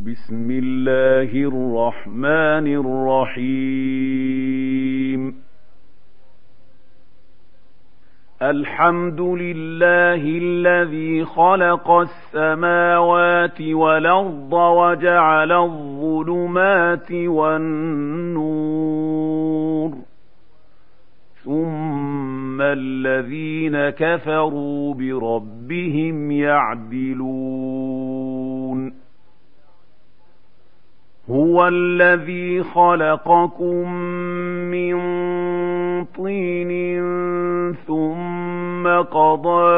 بسم الله الرحمن الرحيم الحمد لله الذي خلق السماوات والأرض وجعل الظلمات والنور ثم الذين كفروا بربهم يعدلون هو الذي خلقكم من طين ثم قضى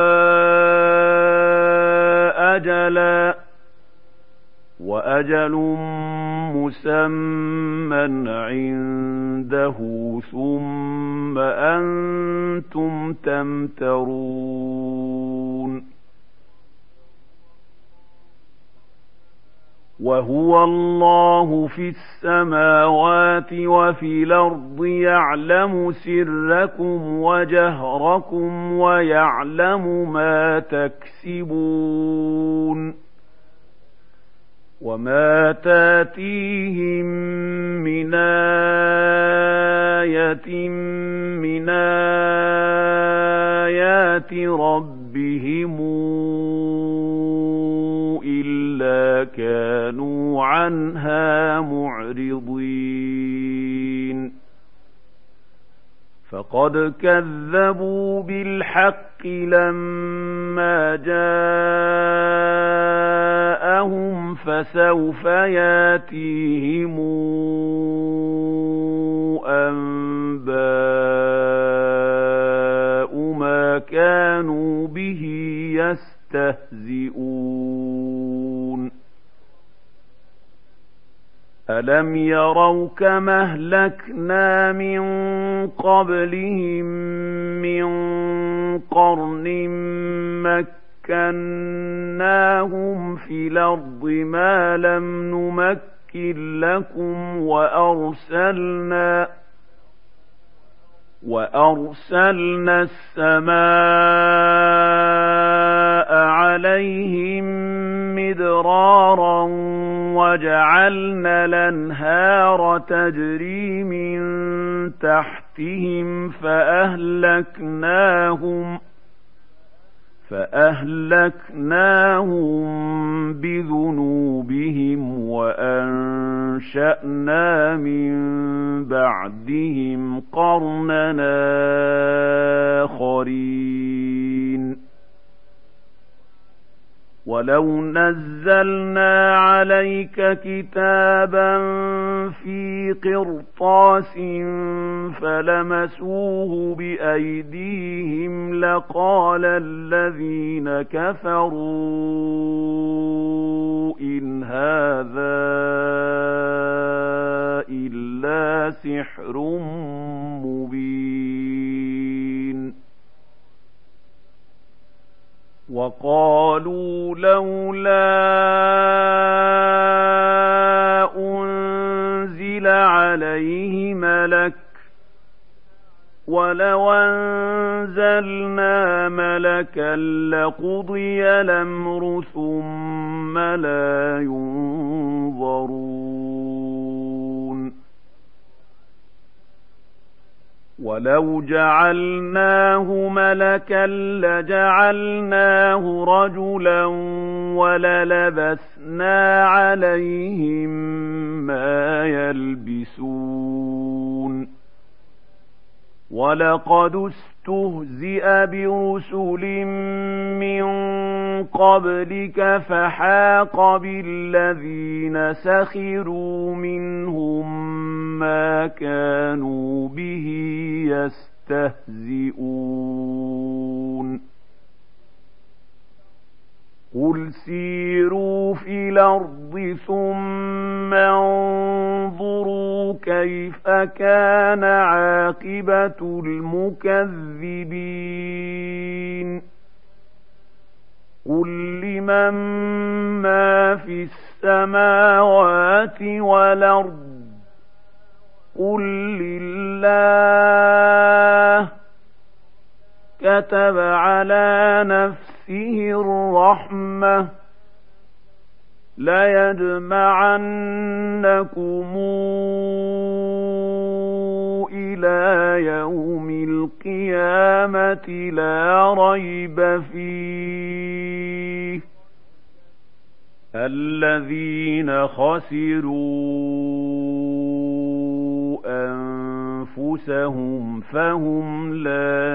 أجلا وأجل مسمى عنده ثم أنتم تمترون وهو الله في السماوات وفي الأرض يعلم سركم وجهركم ويعلم ما تكسبون وما تاتيهم من آية من آيات ربهم إلا كانوا عنها معرضين فقد كذبوا بالحق لما جاءهم فسوف ياتيهم أنباء ما كانوا به يستهزئون ألم يروا كما أهلكنا من قبلهم من قرن مكناهم في الأرض ما لم نمكن لكم وأرسلنا السماء عليهم مدرارا وجعلنا الأنهار تجري من تحتهم فأهلكناهم بذنوبهم وأنشأنا من بعدهم قرننا آخرين ولو نزلنا عليك كتابا في قرطاس فلمسوه بأيديهم لقال الذين كفروا إن هذا إلا سحر مبين وقالوا لولا أنزل عليه ملك ولو أنزلنا ملكا لقضي الأمر ثم لا ينظرون ولو جعلناه ملكا لجعلناه رجلا وللبسنا عليهم ما يلبسون ولقد استهزئ برسل من قبلك فحاق بالذين سخروا منهم ما كانوا به يستهزئون قل سيروا في الأرض ثم انظروا كيف كان عاقبة المكذبين قل لمن ما في السماوات والأرض قل لله كتب على نفسه الرحمة لَيَجْمَعَنَّكُمْ إِلَىٰ يَوْمِ الْقِيَامَةِ لَا رَيْبَ فِيهِ ۚ الَّذِينَ خَسِرُوا أَنفُسَهُمْ فَهُمْ لَا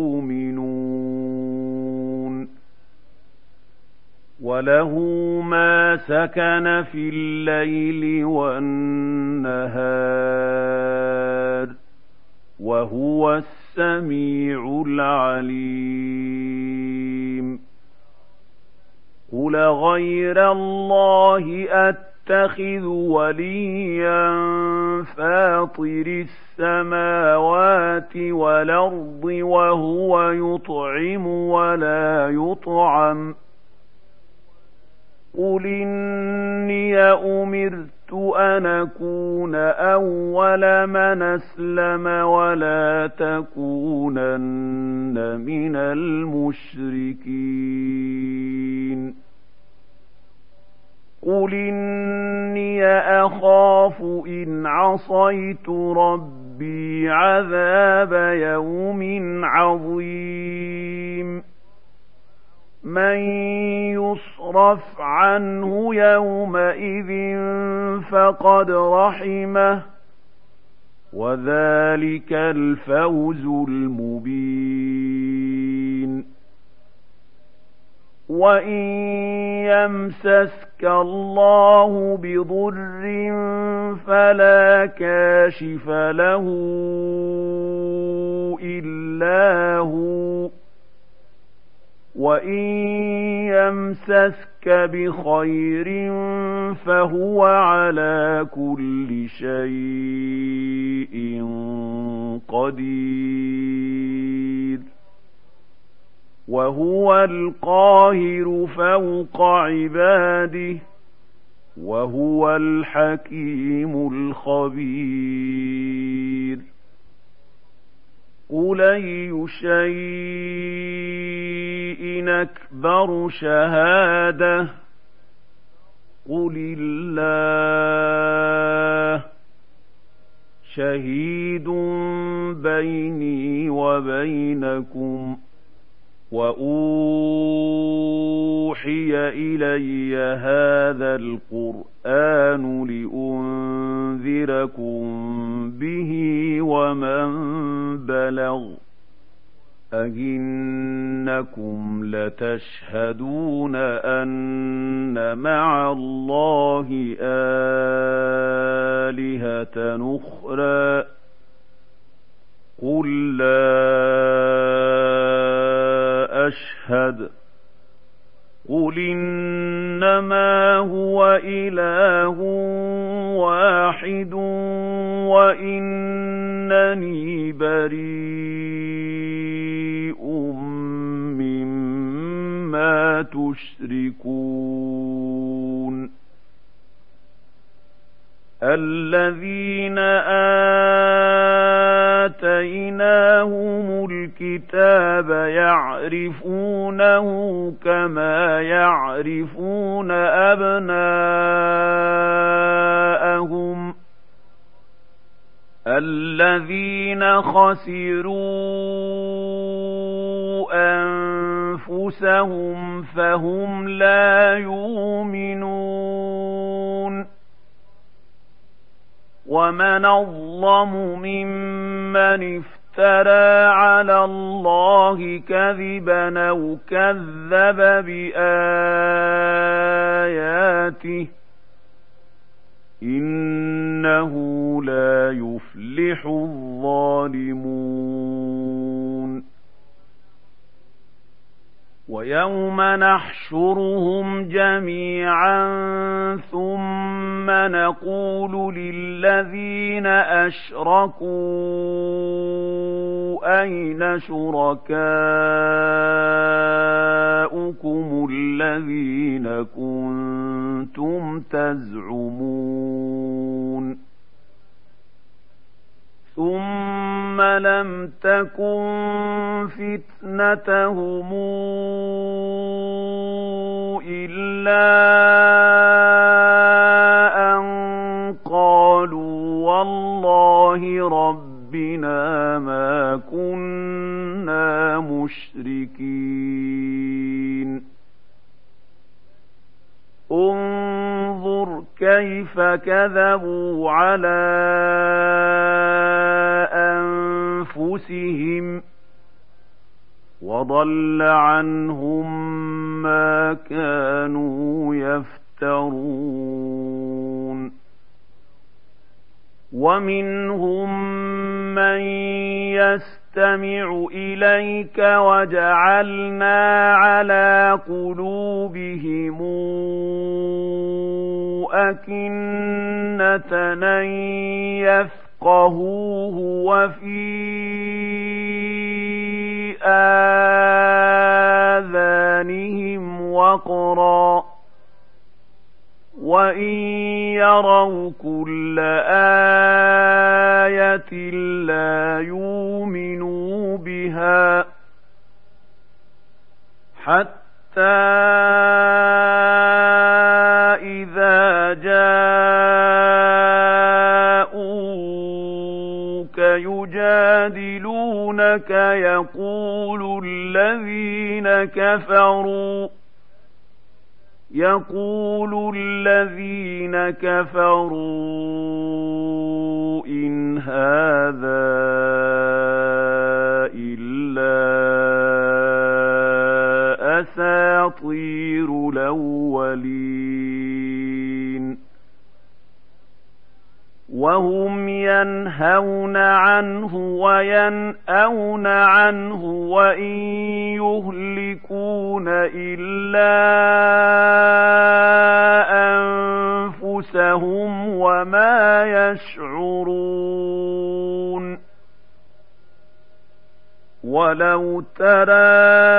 يُؤْمِنُونَ وَلَهُ مَا سَكَنَ فِي اللَّيْلِ وَالنَّهَارِ وَهُوَ السَّمِيعُ الْعَلِيمُ قُلْ غَيْرَ اللَّهِ أَتَّخِذُ وَلِيًّا فَاطِرِ السَّمَاوَاتِ وَالْأَرْضِ وَهُوَ يُطْعِمُ وَلَا يُطْعَمُ قُلْ إِنِّي أُمِرْتُ أَنْ أَكُونَ أَوَّلَ مَنْ أَسْلَمَ وَلَا تَكُونَنَّ مِنَ الْمُشْرِكِينَ قُلْ إِنِّي أَخَافُ إِنْ عَصَيْتُ رَبِّي عَذَابَ يَوْمٍ عَظِيمٍ مَنْ يُصْرَفْ عَنْهُ يَوْمَئِذٍ فَقَدْ رَحِمَهُ وَذَلِكَ الْفَوْزُ الْمُبِينُ وَإِنْ يَمْسَسْكَ اللَّهُ بِضُرٍّ فَلَا كَاشِفَ لَهُ إِلَّا هُوَ وَإِنْ يَمْسَسْكَ بِخَيْرٍ فَهُوَ عَلَى كُلِّ شَيْءٍ قَدِيرٌ وَهُوَ الْقَاهِرُ فَوْقَ عِبَادِهِ وَهُوَ الْحَكِيمُ الْخَبِيرُ قُلْ أَيُّ شَيْءٍ أَكْبَرُ شَهَادَةً قُلِ اللَّهُ شَهِيدٌ بَيْنِي وَبَيْنَكُمْ وَأُوحِيَ إِلَيَّ هَذَا الْقُرْآنُ لِأُنذِرَكُم بِهِ وَمَن بَلَغَ أَئِنَّكُمْ لَتَشْهَدُونَ أَنَّ مَعَ اللَّهِ آلِهَةً أُخْرَى قُل لَّا أَشْهَدُ قُلْ إِنَّمَا هُوَ إِلَٰهٌ وَاحِدٌ وَإِنَّنِي بَرِيءٌ مِّمَّا تُشْرِكُونَ الَّذِينَ آتَيْنَاهُمُ الْكِتَابَ يَعْرِفُونَهُ كَمَا يَعْرِفُونَ أَبْنَاءَهُمُ الَّذِينَ خَسِرُوا أَنفُسَهُمْ فَهُمْ لَا يُؤْمِنُونَ وَمَنْ أَظْلَمُ مِمَّنِ افْتَرَىٰ عَلَى اللَّهِ كَذِبًا أَوْ كَذَّبَ بِآيَاتِهِ إِنَّهُ لَا يُفْلِحُ الظَّالِمُونَ وَيَوْمَ نَحْشُرُهُمْ جَمِيعًا ثُمَّ نَقُولُ لِلَّذِينَ أَشْرَكُوا أَيْنَ شُرَكَاؤُكُمُ الَّذِينَ كُنتُمْ تَزْعُمُونَ ثُمَّ لَمْ تَكُنْ فِتْنَتَهُمْ إلا أن قالوا والله ربنا ما كنا مشركين انظر كيف كذبوا على أنفسهم وضل عنهم ما كانوا يفترون ومنهم من يستمع إليك وجعلنا على قلوبهم أكنة أن يفقهوه وفي آذانهم وقرا وإن يروا كل آية لا يؤمنوا بها حتى إذا جاءوك يجادلونك يقول الذين كفروا إن هذا إلا أساطير الأولين وهم ينهون عنه وينأون عنه وإن يهلكون إلا أنفسهم وما يشعرون ولو ترى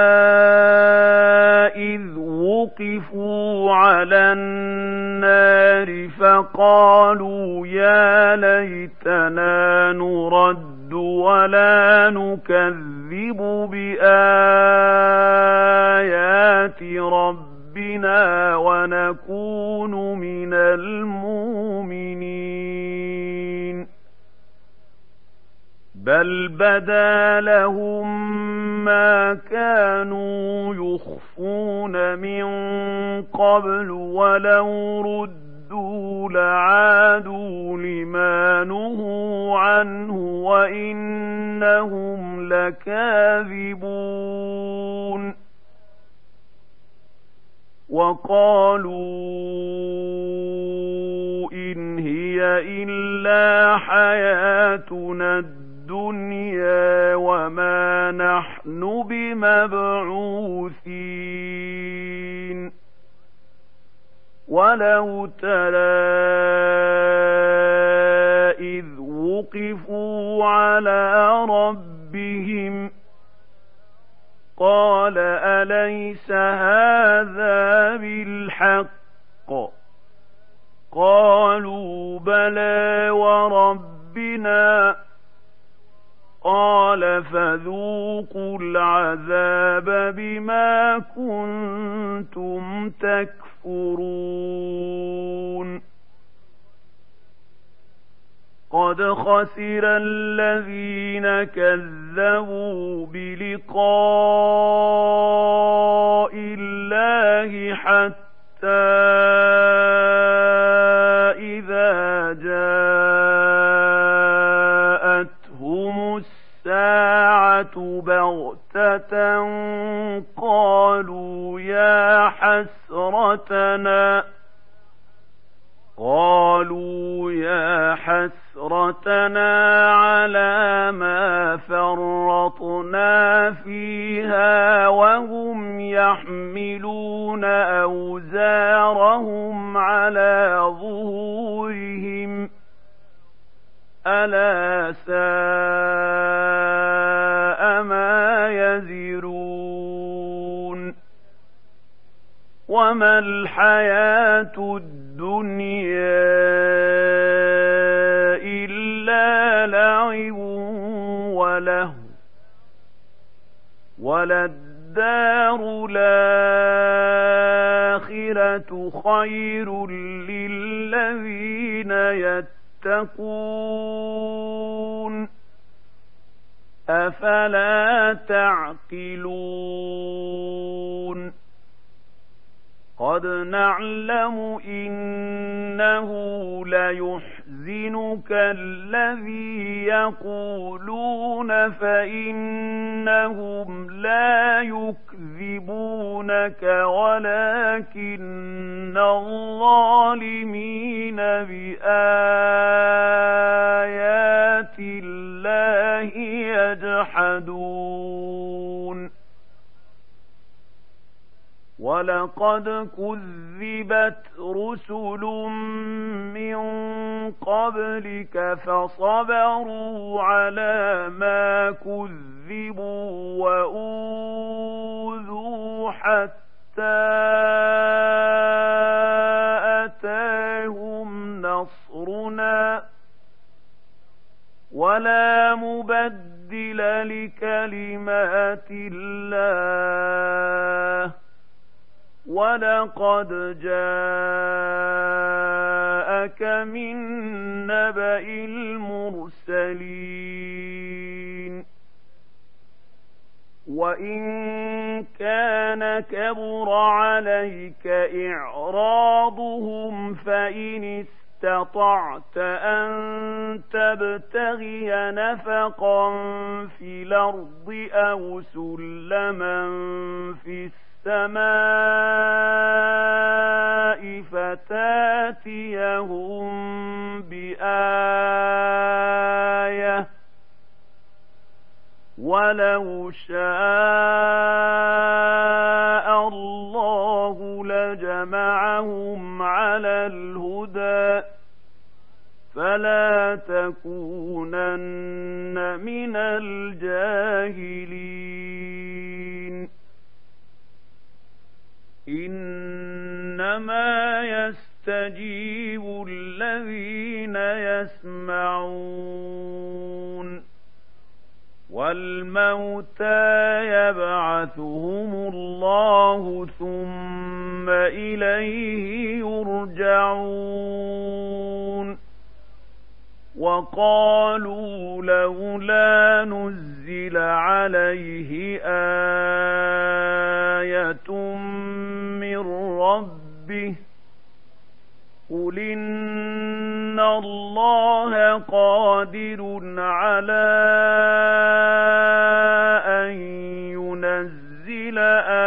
إذ وقفوا على النار فقالوا يا ليتنا نرد ولا نكذب بآيات ربنا ونكون من المؤمنين بل بدا لهم ما كانوا يخفون من قبل ولو ردوا لعادوا لما نهوا عنه وإنهم لكاذبون وقالوا إن هي إلا حياتنا الدنيا وما نحن بمبعوثين ولو ترى إذ وقفوا على ربهم قال أليس هذا بالحق قالوا بلى وربنا قال فذوقوا العذاب بما كنتم تكفرون قد خسر الذين كذبوا بلقاء الله حتى إذا جاءتهم الساعة بغتة قالوا يا حسرتنا على ما فرطنا فيها وهم يحملون أوزارهم على ظهورهم ألا ساء ما يزرون وما الحياة الدنيا إلا لعب ولهو وللدار الآخرة الآخرة خير للذين يتقون أفلا تعقلون قد نعلم إنه ليحزنك الذي يقولون فإنهم لا يكذبونك ولكن الظالمين بآيات الله يجحدون ولقد كذبت رسل من قبلك فصبروا على ما كذبوا وأوذوا حتى أتاهم نصرنا ولا مبدل لكلمات الله ولقد جاءك من نبأ المرسلين وإن كان كبر عليك إعراضهم فإن استطعت أن تبتغي نفقا في الأرض أو سلما في السماء فتاتيهم بآية ولو شاء الله لجمعهم على الهدى فلا تكونن من الجاهلين إنما يستجيب الذين يسمعون والموتى يبعثهم الله ثم إليه يرجعون وقالوا لولا نزل عليه آية من ربه قل إن الله قادر على أن ينزل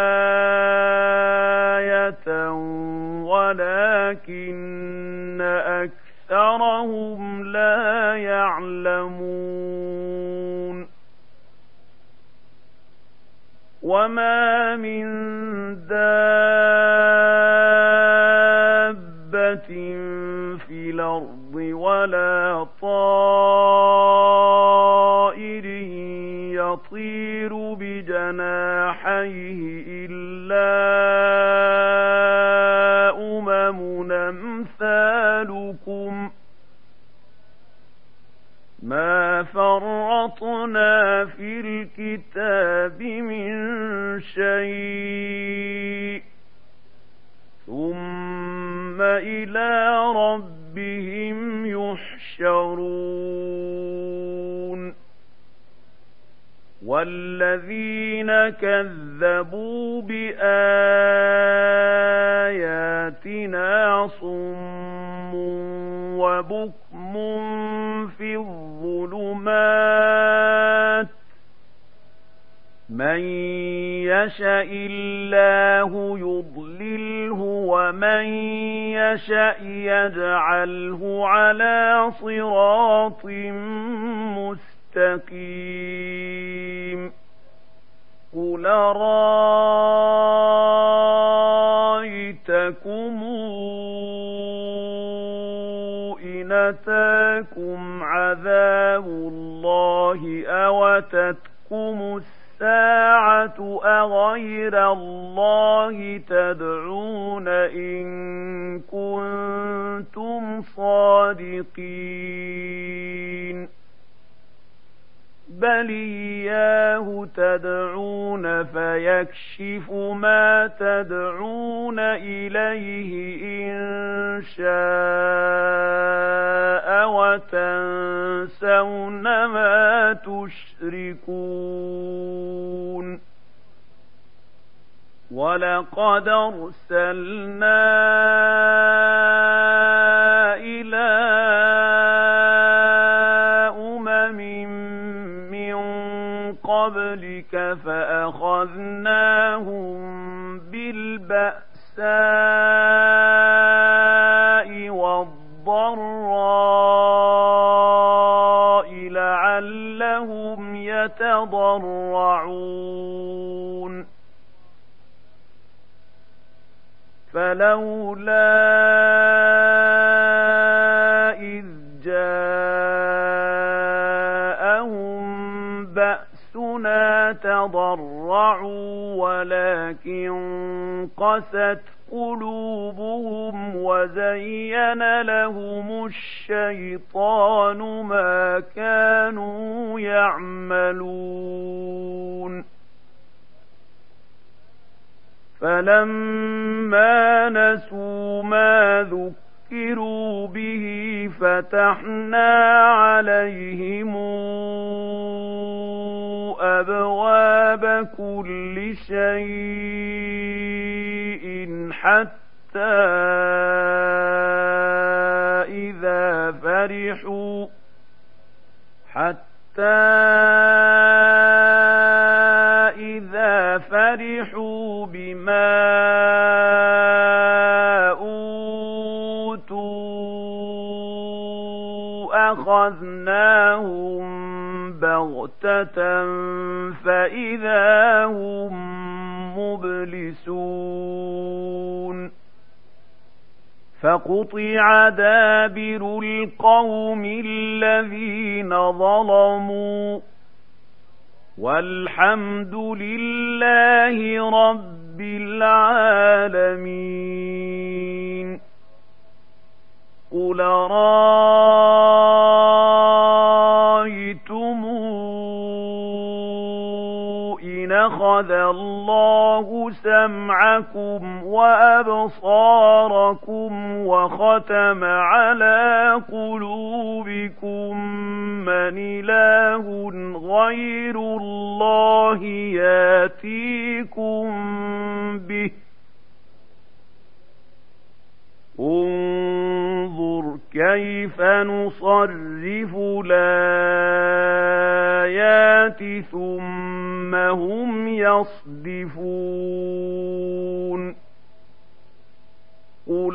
آية ولكن أكثرهم لا يعلمون وما من دابة في الأرض ولا طائر يطير بجناحيه إلا أمم أمثالكم ما فرطنا في الكتاب من شيء ثم إلى ربهم يحشرون والذين كذبوا بآياتنا صم وبكم في الظلمات من يشاء الله يضلله ومن يشاء يجعله على صراط مستقيم قل رأيتكم إن أتاكم عذاب الله أو تتكم الساعة أغير الله تدعون إن كنتم صادقين بل إياه تدعون فيكشف ما تدعون إليه إن شاء وتنسون ما تشركون ولقد أرسلنا إلى من قبلك فأخذناهم بالبأساء والضراء لعلهم يتضرعون فلولا إذ جاءهم بأسنا تضرعوا ولكن قست قلوبهم وزين لهم الشيطان ما كانوا يعملون فلما نسوا ما ذكروا به فتحنا عليهم أبواب كل شيء حتى إذا فرحوا بما أوتوا أخذناهم بغتة فإذا هم مبلسون فقطع دابر القوم الذين ظلموا والحمد لله رب العالمين قل رأيتم إن أخذ الله سمعكم وأبصاركم وختم على قلوبكم من إله غير الله ياتيكم به انظر كيف نصرف الآيات ثم هم يصدفون قل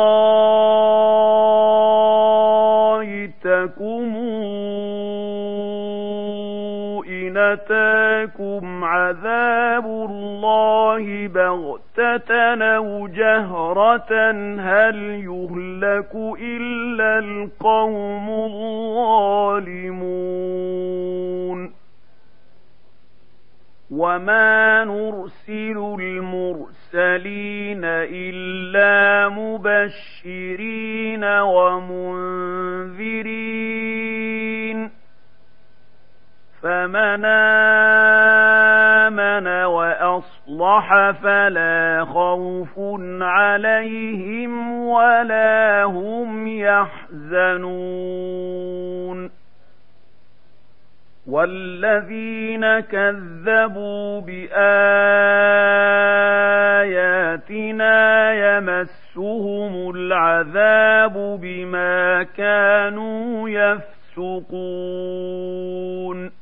رأيتكم إن أتاكم عذاب الله بغتة أو جهرة هل يهلك إلا القوم الظالمون وما نرسل المرسلين إلا مبشرين ومنذرين فمن آمن وأصلح فلا خوف عليهم ولا هم يحزنون والذين كذبوا بآياتنا يمسهم العذاب بما كانوا يفسقون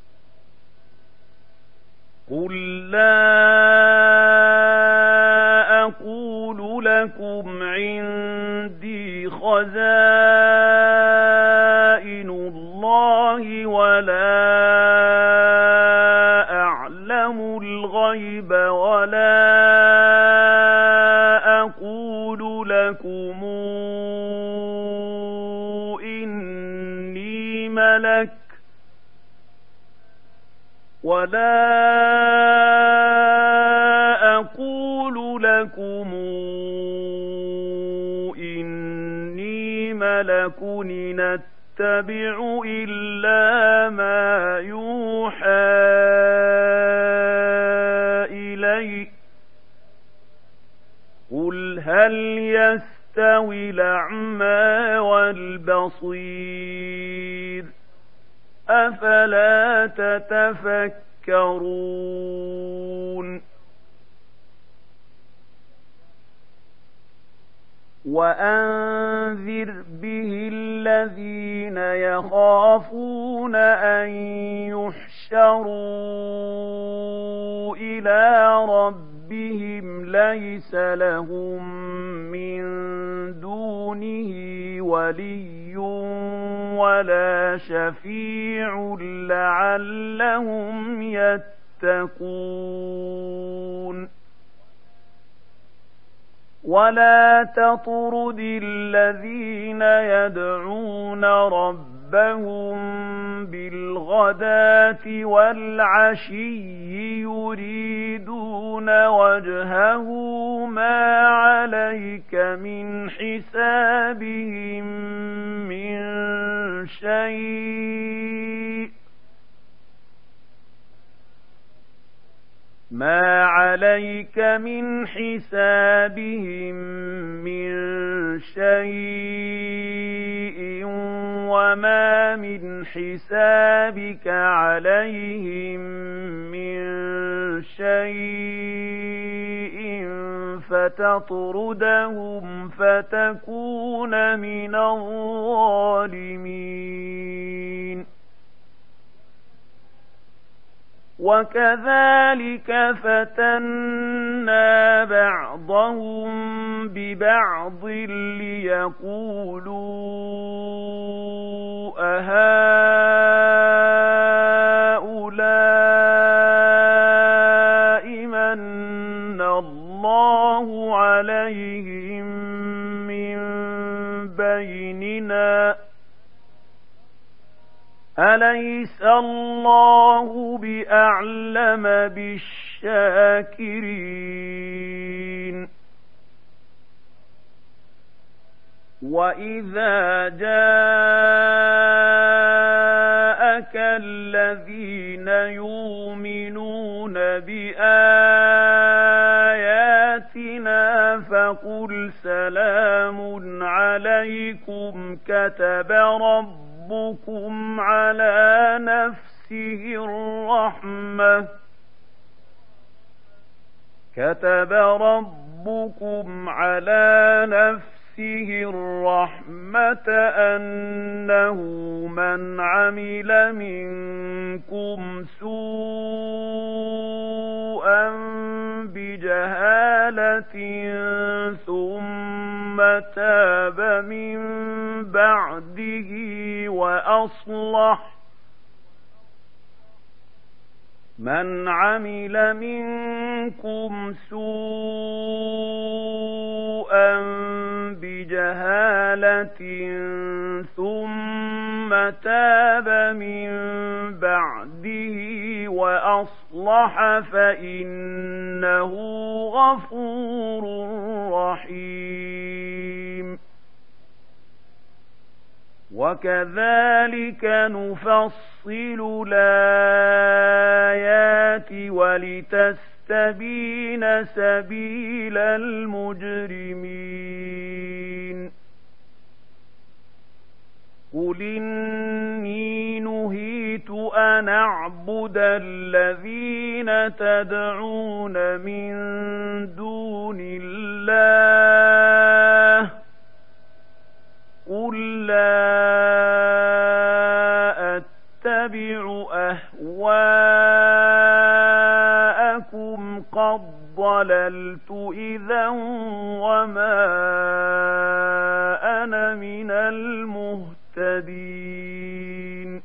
قل لا أقول لكم عندي خزائن الله ولا أعلم الغيب ولا أقول لكم إني ملك إن أتبع إلا ما يوحى إلي قل هل يستوي الأعمى والبصير أفلا تتفكرون وأنذر به الذين يخافون أن يحشروا إلى ربهم ليس لهم من دونه ولي ولا شفيع لعلهم يتقون ولا تطرد الذين يدعون ربهم بالغداة والعشي يريدون وجهه ما عليك من حسابهم من شيء ما عليك من حسابهم من شيء وما من حسابك عليهم من شيء فتطردهم فتكون من الظالمين وكذلك فتنا بعضهم ببعض ليقولوا أهؤلاء من الله عليهم من بيننا أليس الله بأعلم بالشاكرين وإذا جاءك الذين يؤمنون بآياتنا فقل سلام عليكم كتب ربكم على نفسه الرحمة أنه من عمل منكم سوءا بجهالة ثم تاب من بعده وأصلح من عمل منكم سوءا بجهالة ثم تاب من بعده وأصلح فإنه غفور رحيم وكذلك نفصل الآيات ولتستبين سبيل المجرمين قل إني نهيت أن أعبد الذين تدعون من دون الله قل لا أتبع أهواءكم قد ضللت إذا وما أنا من المهتدين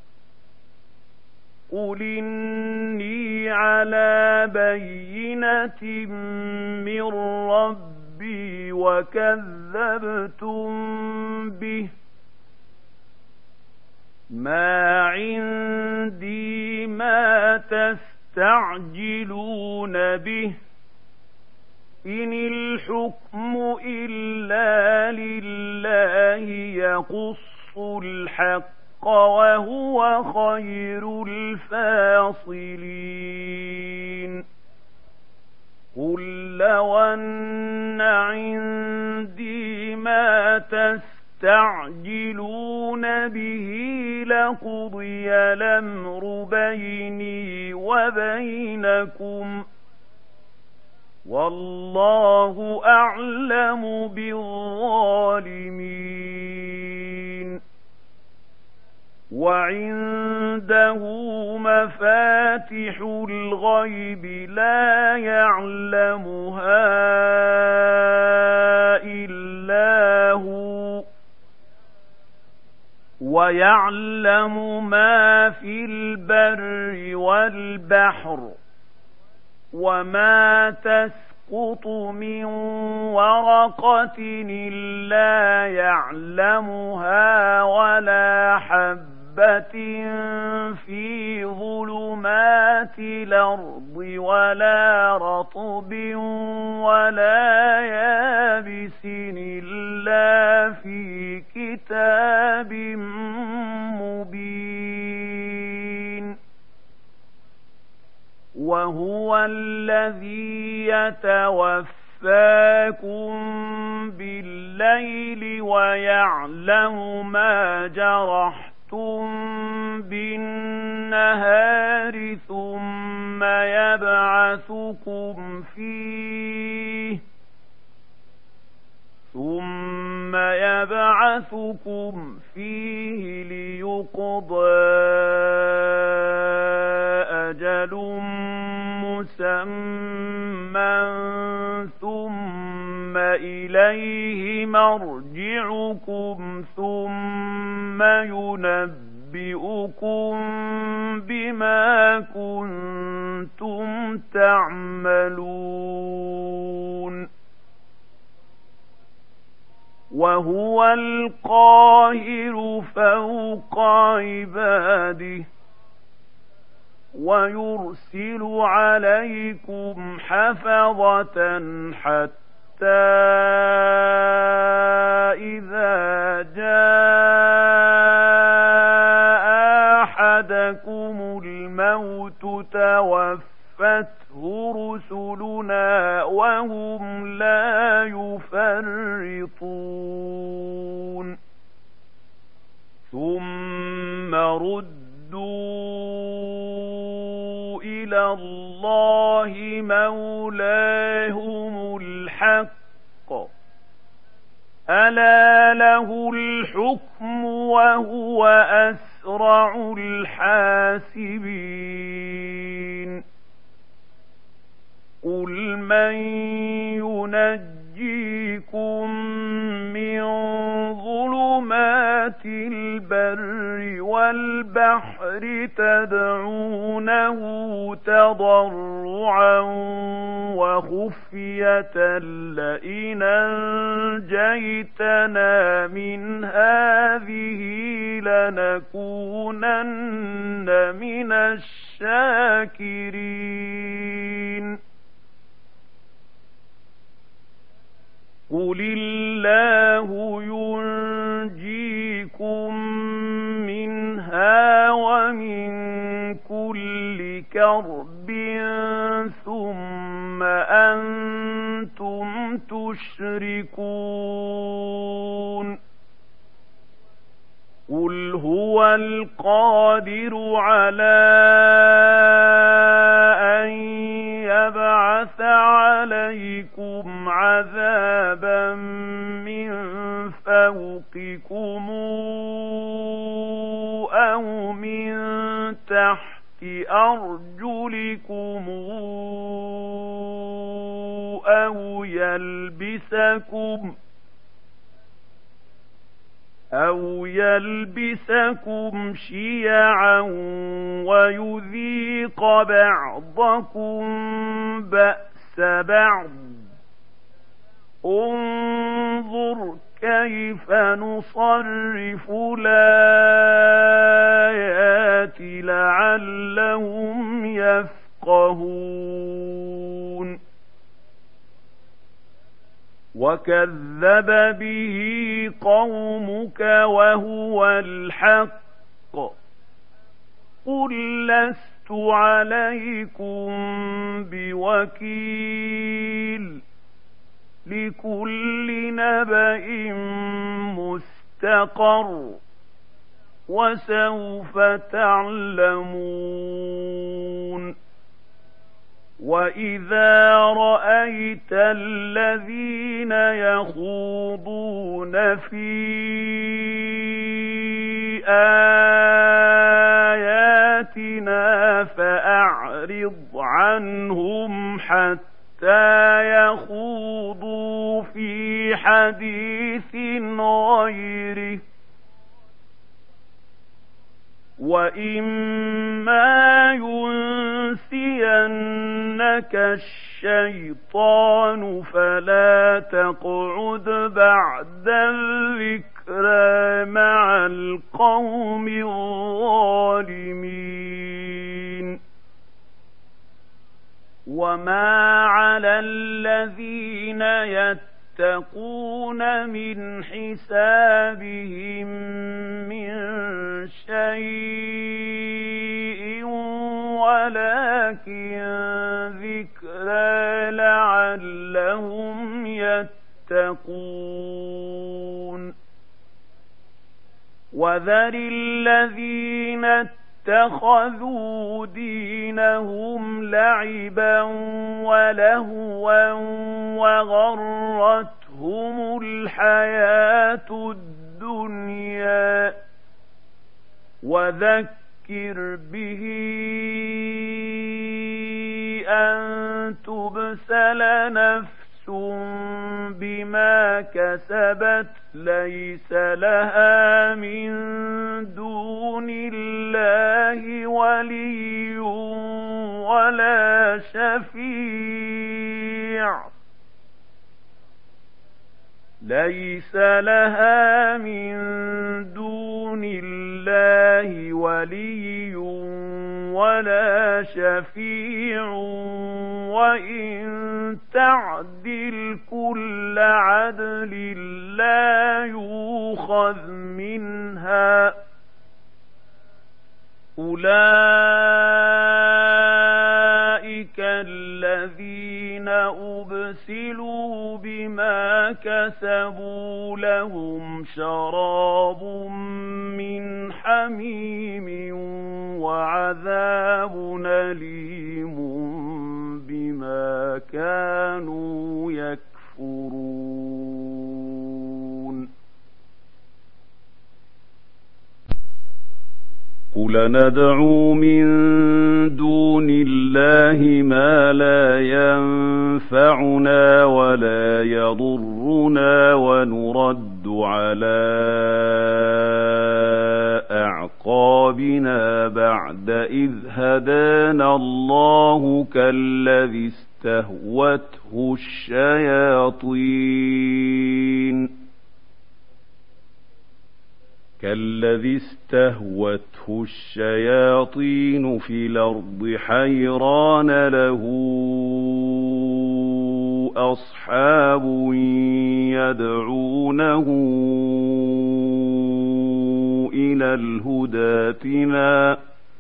قل إني على بينة من ربي وكذبتم به ما عندي ما تستعجلون به إن الحكم إلا لله يقص الحق وهو خير الفاصلين قل لو أن عندي ما تستعجلون به لقضي الأمر بيني وبينكم والله أعلم بالظالمين وعنده مفاتح الغيب لا يعلمها إلا هو ويعلم ما في البر والبحر وما تسقط من ورقة إلا يعلمها ولا حبة في ظلمات الأرض ولا رطب ولا يابس إلا في كتاب مبين وهو الذي يتوفاكم بالليل ويعلم ما جرحتم بالنهار ثم يبعثكم فيه ليقضى أجل مسمى ثم إليه مرجعكم ثم ينبئكم بما كنتم تعملون وهو القاهر فوق عباده ويرسل عليكم حفظة حتى إذا جاء أحدكم الموت توفته رسلنا وهم لا يفرطون ثم ردوا إلى الله مولاهم الحق ألا له الحكم وهو أسرع الحاسبين قل من ينجيكم من ظلمات البر والبحر تدعونه تضرعا وخفية لئن أنجيتنا من هذه لنكونن من الشاكرين قل الله ينجيكم منها ومن كل كرب ثم أنتم تشركون قل هو القادر على أن يبعث عليكم عذابا من فوقكم أو من تحت أرجلكم أو يلبسكم شيعا ويذيق بعضكم بأس بعض انظر كيف نصرف الآيات لعلهم يفقهون وكذب به قومك وهو الحق قل لست عليكم بوكيل لكل نبأ مستقر وسوف تعلمون وإذا رأيت الذين يخوضون في آياتنا فأعرض عنهم حتى يخوضوا في حديث غيره وإما ينسينك الشيطان فلا تقعد بعد الذكرى مع القوم الظالمين وما على الذين يتقون من حسابهم من شيء ولكن ذكرى لعلهم يتقون وذر الذين اتخذوا دينهم لعبا ولهوا وغرتهم الحياة الدنيا وذكر به أن تبسل نفس بما كسبت ليس لها من دون الله ولي ولا شفيع ليس لها من دون الله ولي ولا شفيع وإن تعدل كل عدل لا يؤخذ منها أولئك الذين أبسلوا بما كسبوا لهم شراب من حميم وعذاب أليم بما كانوا يكفرون قل ندعو من دون الله ما لا ينفعنا ولا يضرنا ونرد على أعقابنا بعد إذ هدانا الله كالذي استهوته الشياطين في الأرض حيران له أصحاب يدعونه إلى الهدى ائتنا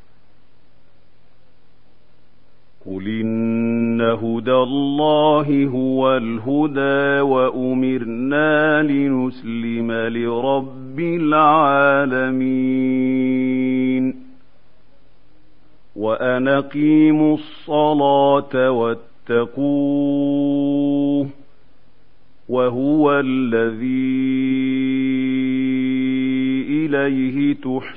قل إن هدى الله هو الهدى وأمرنا لنسلم لرب العالمين وأن أقيموا الصلاة واتقوه وهو الذي إليه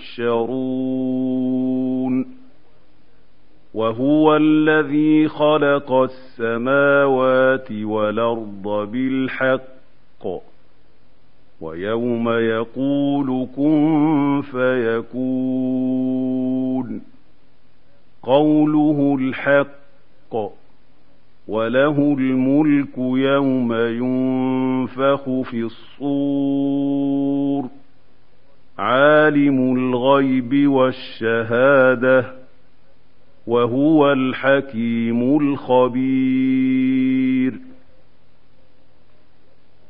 تحشرون وهو الذي خلق السماوات والأرض بالحق ويوم يقول كن فيكون قوله الحق وله الملك يوم ينفخ في الصور عالم الغيب والشهادة وهو الحكيم الخبير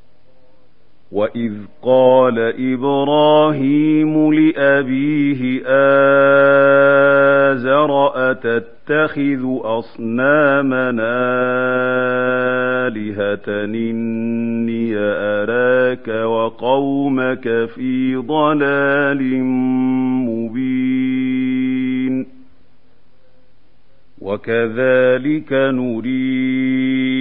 وإذ قال إبراهيم لأبيه آزر أتتخذ أصنامنا آلهة إني أراك وقومك في ضلال مبين وكذلك نري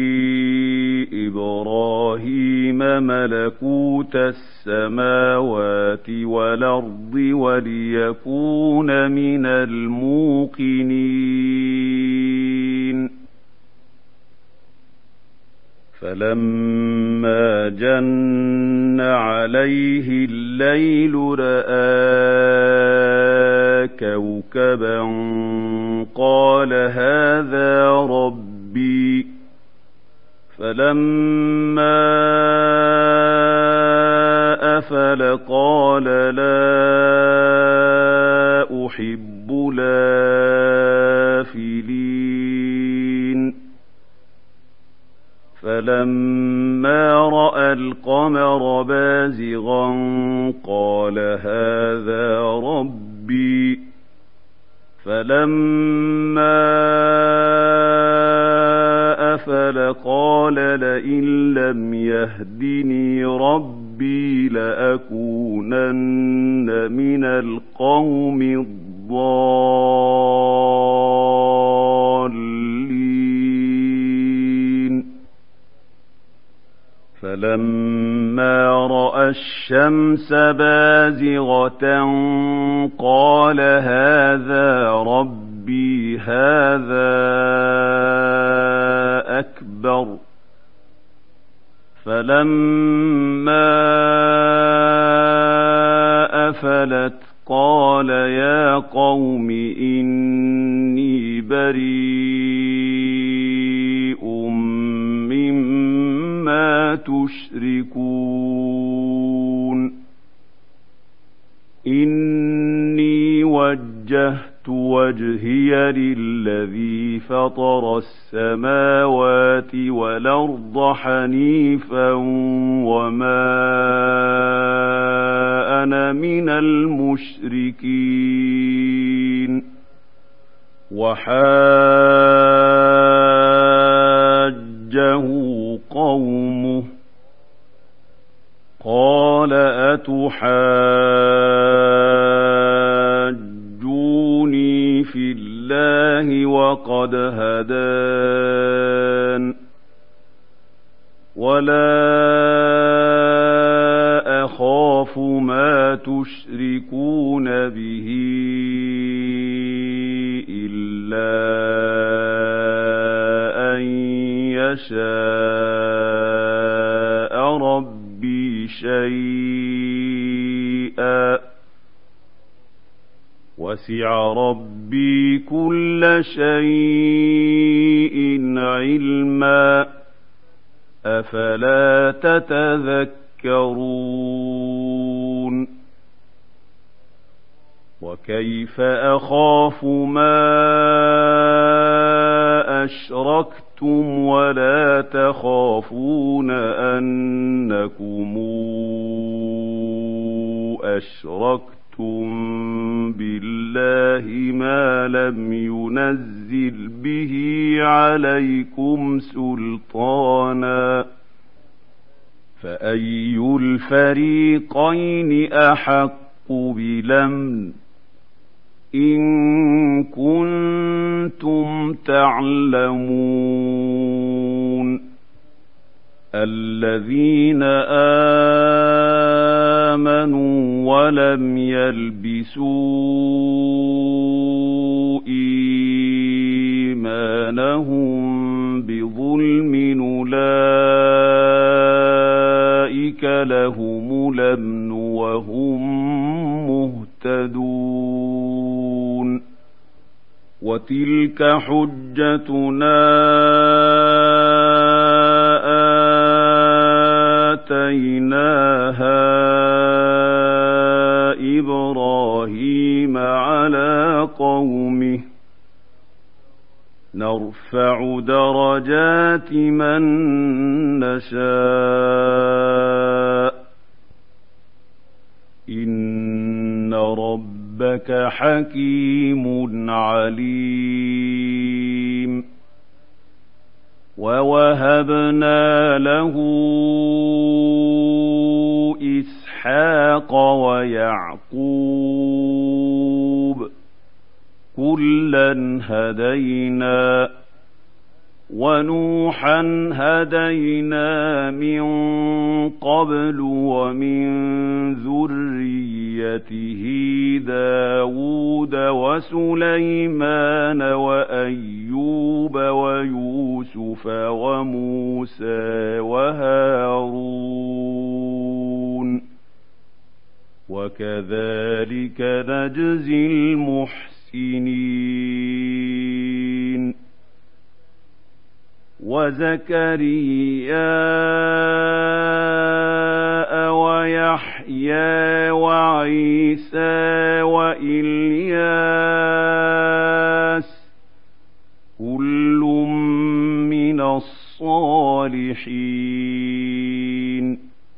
إبراهيم ملكوت السماوات والأرض وليكون من الموقنين فلما جن عليه الليل رأى كوكبا قال هذا ربي فلما أفل قال لا أحب الآفلين فلما رأى القمر بازغا قال هذا ربي فلما أفل قال لئن لم يهدني ربي لأكونن من القوم الضالين فلما رأى الشمس بازغة قال هذا ربي هذا أكبر فلما أفلت قال يا قوم إني بريء مما تشركون إني وجهت وجهي للذي فطر السماوات والأرض حنيفا وما أنا من المشركين وحاجه قومه قال أتحاجوني في الله وقد هدان ولا أخاف ما تشركون به إلا أن يشاء ربي شيئا وسع ربي كل شيء علما أفلا تتذكرون وكيف أخاف ما أشركتم ولا تخافون أنكم أشركتم بالله ما لم ينزل به عليكم سلطانا فأي الفريقين أحق بالأمن إن كنتم تعلمون الذين آمنوا ولم يلبسوا إيمانهم بظلم أولئك لهم الأمن وهم مهتدون وتلك حجتنا آتيناها إبراهيم على قومه نرفع درجات من نشاء إن ربك حكيم عليم. ووهبنا له إسحاق ويعقوب كلا هدينا ونوحا هدينا من قبل ومن ذريته داود وسليمان وأيوب ويوسف وموسى وهارون وكذلك نجزي المحسنين. وزكريا ويحيى وعيسى وإلياس كل من الصالحين.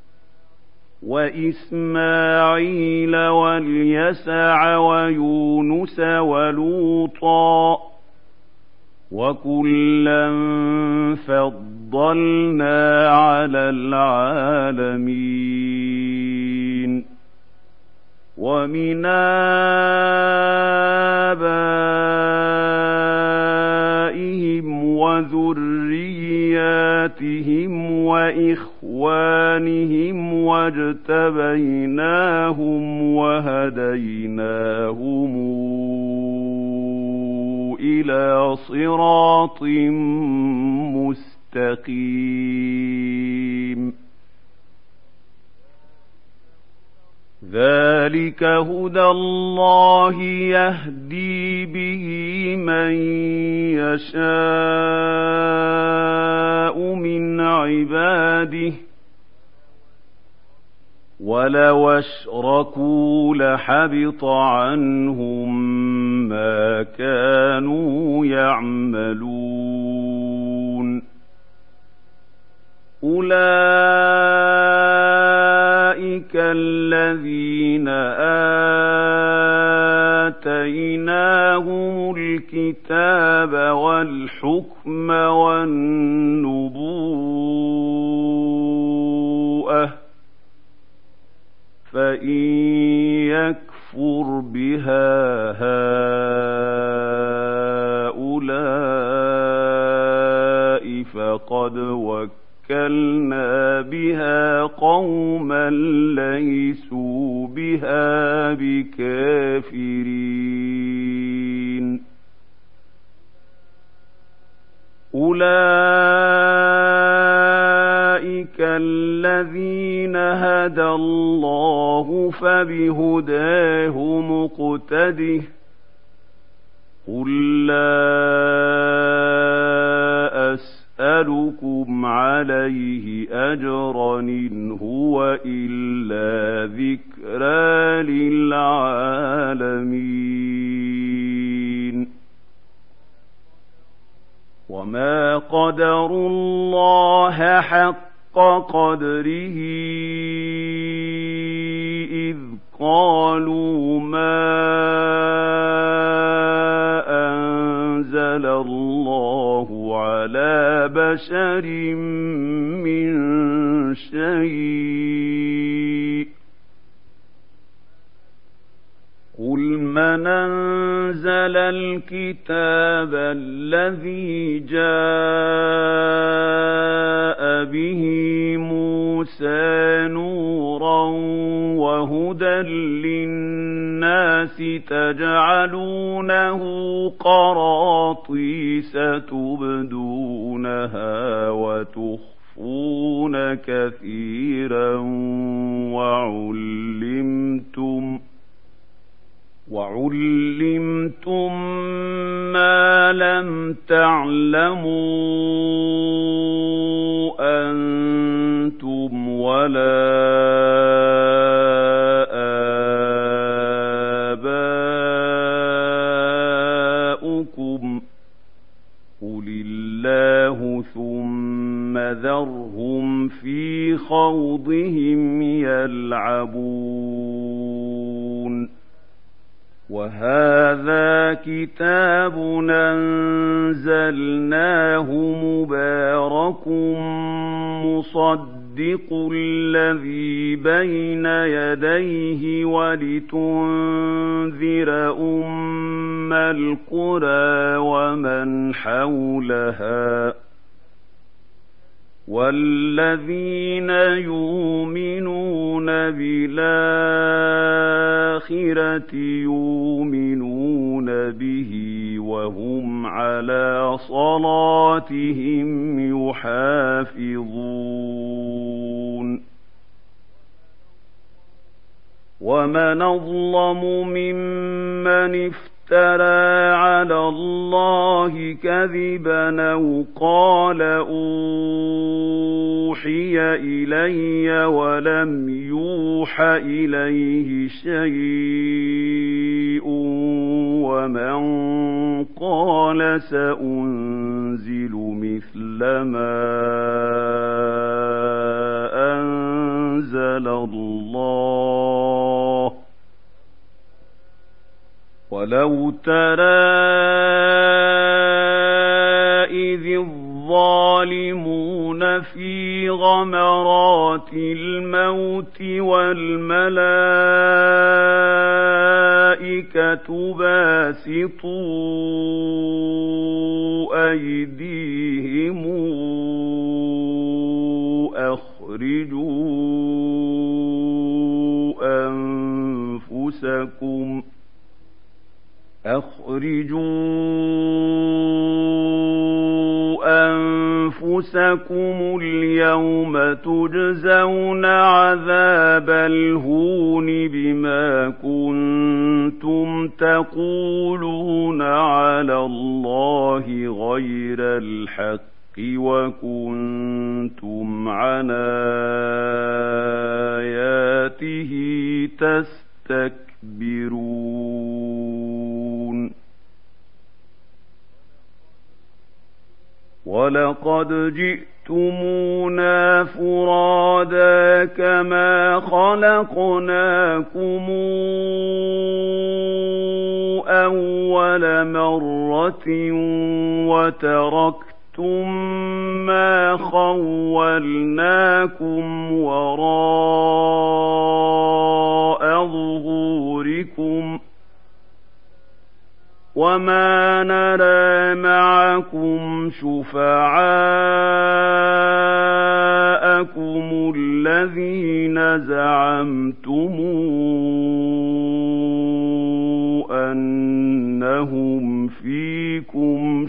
وإسماعيل واليسع ويونس ولوطا وكلا فضلنا على العالمين. ومن آبائهم وذرياتهم وإخوانهم واجتبيناهم وهديناهم إلى صراط مستقيم. ذلك هدى الله يهدي به من يشاء من عباده ولو أشركوا لحبط عنهم ما كانوا يعملون. أولئك الذين آتيناهم الكتاب والحكم والنبوءة فإن يكفر بها هؤلاء فقد وكلنا بها قوما ليسوا بها بكافرين. أولئك الذين هدى الله فبهداه مقتده قل لا أسألكم عليه أجرا إن هو إلا ذكرى للعالمين. وما قدروا الله حق قدره إذ قالوا ما أنزل الله على بشر من شيء قل من أنزل الكتاب الذي جاء به موسى نورا وهدى للناس تجعلونه قراطيس تبدونها وتخفون كثيرا وعلمتم ما لم تعلموا أنتم ولا آباؤكم قل الله ثم ذرهم في خوضهم يلعبون. وهذا كتاب أنزلناه مبارك مصدق الذي بين يديه ولتنذر أم القرى ومن حولها والذين يؤمنون بالآخرة يؤمنون به وهم على صلاتهم يحافظون ومن أظلم ممن افترى على الله كذبا أو قال أوحي إلي ولم يوح إليه شيء ومن قال سأنزل مثل ما أنزل الله ولو ترى إذ الظالمون في غمرات الموت والملائكة باسطوا أيديهم أخرجوا أنفسكم اليوم تجزون عذاب الهون بما كنتم تقولون على الله غير الحق وكنتم عن آياته تستكبرون ولقد جئتمونا فرادا كما خلقناكم أول مرة وتركتم ما خولناكم وراء ظهوركم وما نرى معكم شفعاءكم الذين زعمتم أنهم فيكم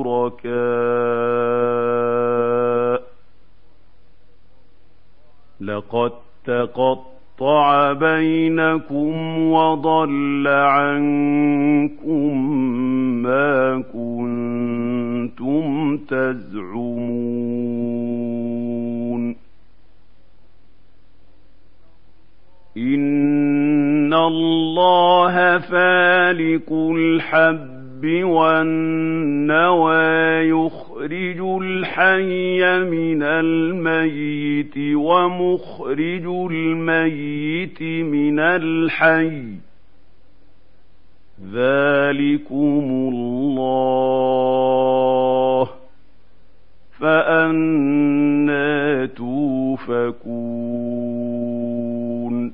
شركاء لقد تقطع بينكم وضل عنكم ما كنتم تزعمون إن الله فالق الحب والنوى يخرج الحي من الميت ومخرج الميت من الحي ذلكم الله فأنى توفكون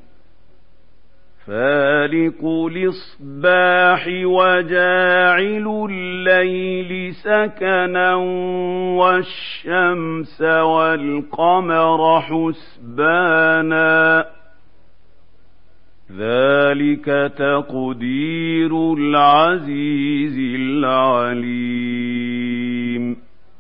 فالق الإصباح وجاعل الليل سكنا والشمس والقمر حسبانا ذلك تقدير العزيز العليم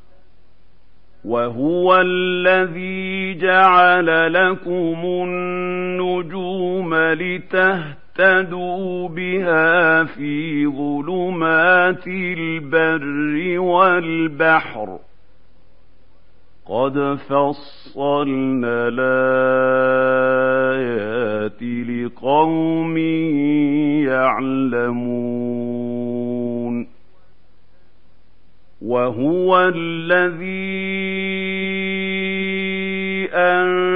وهو الذي جعل لكم النجوم لتهتدوا بها في ظلمات البر والبحر قد فصلنا الآيات لقوم يعلمون وهو الذي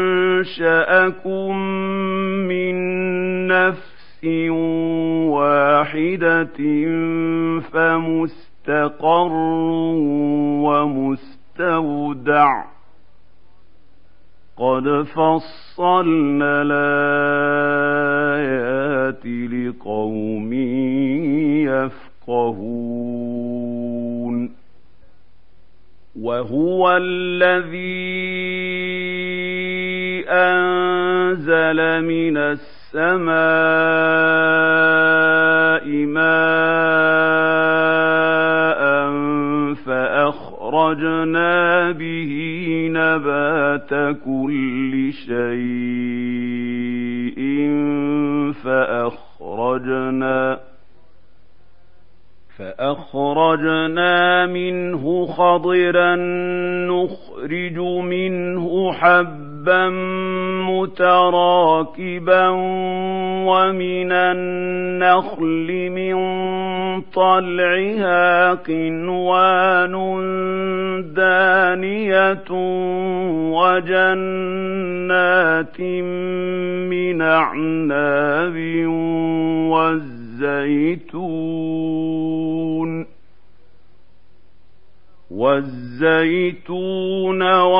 أنشأكم من نفس واحدة فمستقر ومستودع قد فصلنا الآيات لقوم يفقهون وهو الذي أنزل من السماء ماء فأخرجنا به نبات كل شيء فأخرجنا منه خضرا نخرج منه حبا متراكبا ومن النخل من طلعها قنوان دانية وجنات من أعناب والزيتون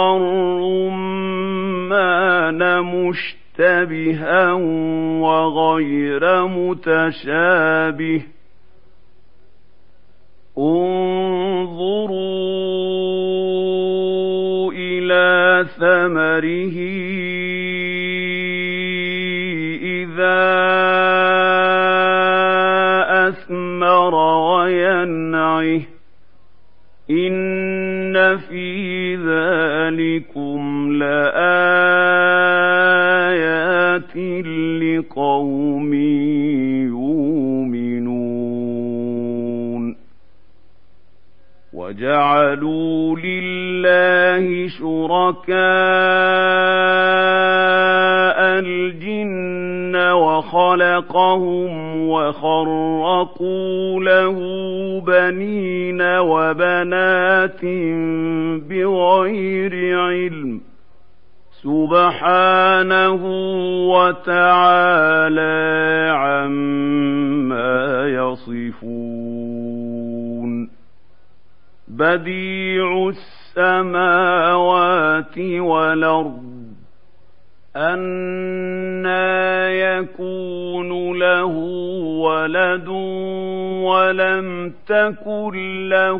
والرمان مشتبها وغير متشابه انظروا إلى ثمره إذا أثمر وينعه إن في ذلكم لآيات لقوم يؤمنون وجعلوا لله شركاء الجن وخلقهم وخرقوا له بنين وبنات بغير علم سبحانه وتعالى عما يصفون بديع السماوات والأرض أنى يكون له ولد ولم تكن له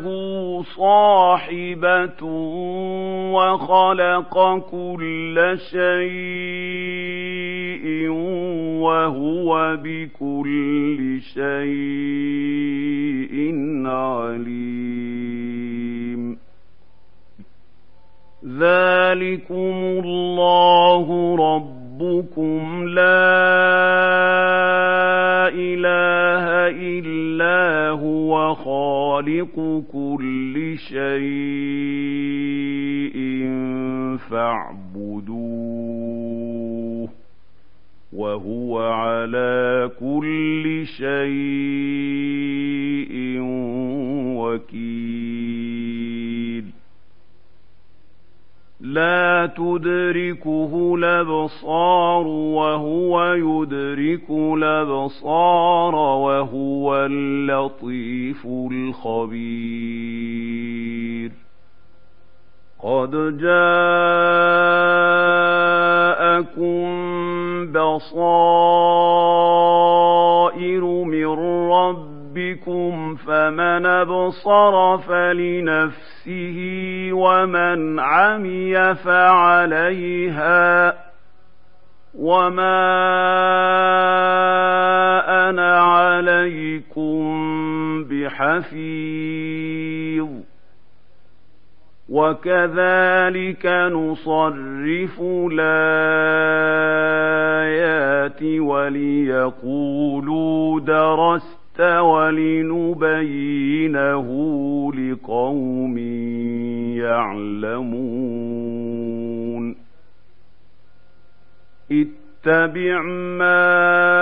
صاحبة وخلق كل شيء وهو بكل شيء عليم ذلكم الله ربكم لا إله إلا هو خالق كل شيء فاعبدوه وهو على كل شيء وكيل لا تدركه الأبصار وهو يدرك الأبصار وهو اللطيف الخبير قد جاءكم بصائر من ربكم فمن أبصر فلنفسه ومن عمي فعليها وما أنا عليكم بحفيظ وكذلك نصرف الآيات وليقولوا درست ولنبينه لقوم يعلمون اتبع ما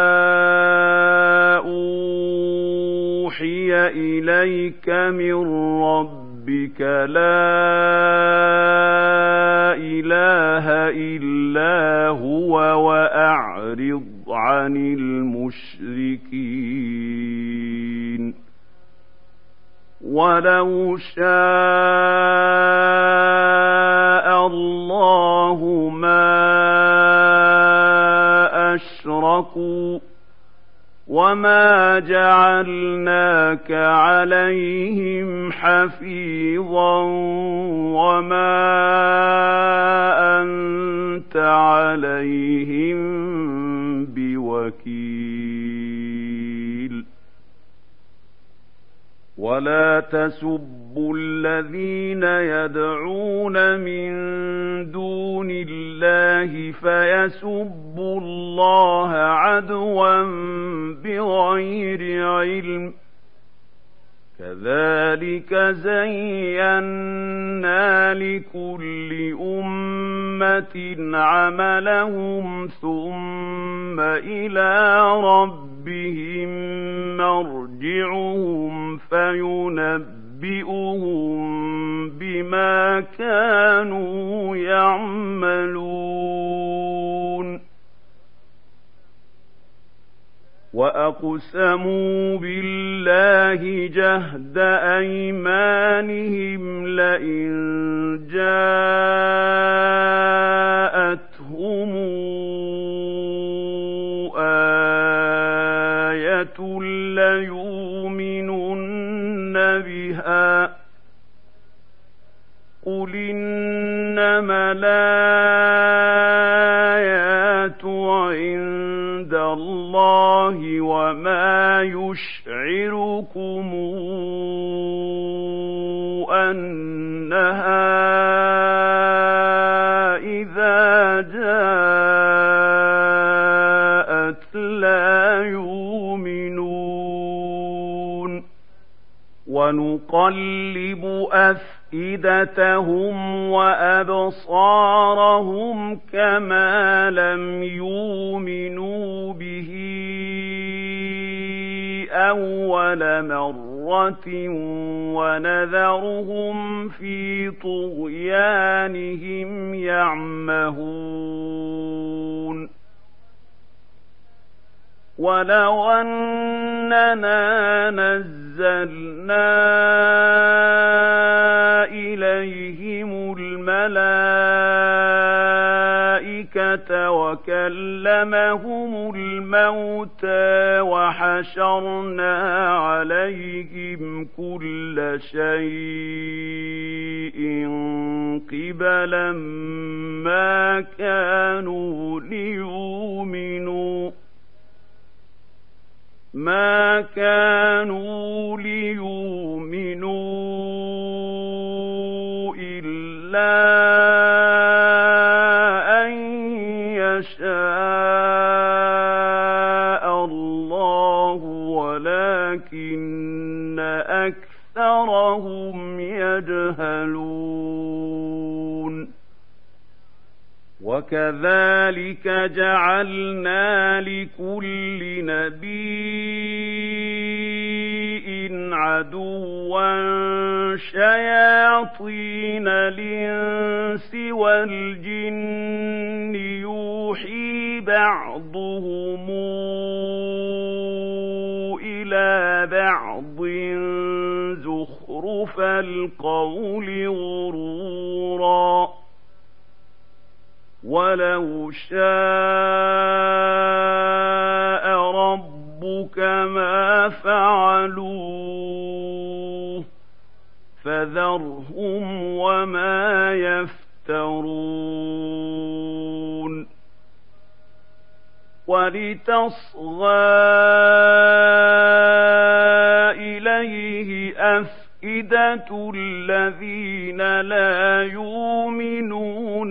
أوحي إليك من ربك لا إله إلا هو وأعرض عن المشركين ولو شاء الله ما أشركوا وما جعلناك عليهم حفيظا وما أنت عليهم بوكيل ولا تسبوا الذين يدعون من دون الله فيسبوا الله عدوا بغير علم كذلك زينا لكل أمة عملهم ثم إلى ربهم مرجعهم فينبئهم بما كانوا يعملون وأقسموا بالله جهد أيمانهم لئن جاءتهم آية ليؤمنن بها قل إنما الآيات عند الله وما يشعركم أنها إذا جاءت لا يؤمنون ونقلب أفئدتهم وأبصارهم كما لم يؤمنوا به أول مرة ونذرهم في طغيانهم يعمهون ولو أننا نزلنا إليهم الملائكة وكلمهم الموتى وحشرنا عليهم كل شيء قبلا ما كانوا ليؤمنوا إلا أن يشاء الله ولكن أكثرهم يجهلون وكذلك جعلنا لكل نبي عدوا شياطين الإنس والجن يوحي بعضهم إلى بعض زخرف القول غرورا ولو شاء ربك ما فعلوه فذرهم وما يفترون ولتصغى إليه أفئدة الذين لا يؤمنون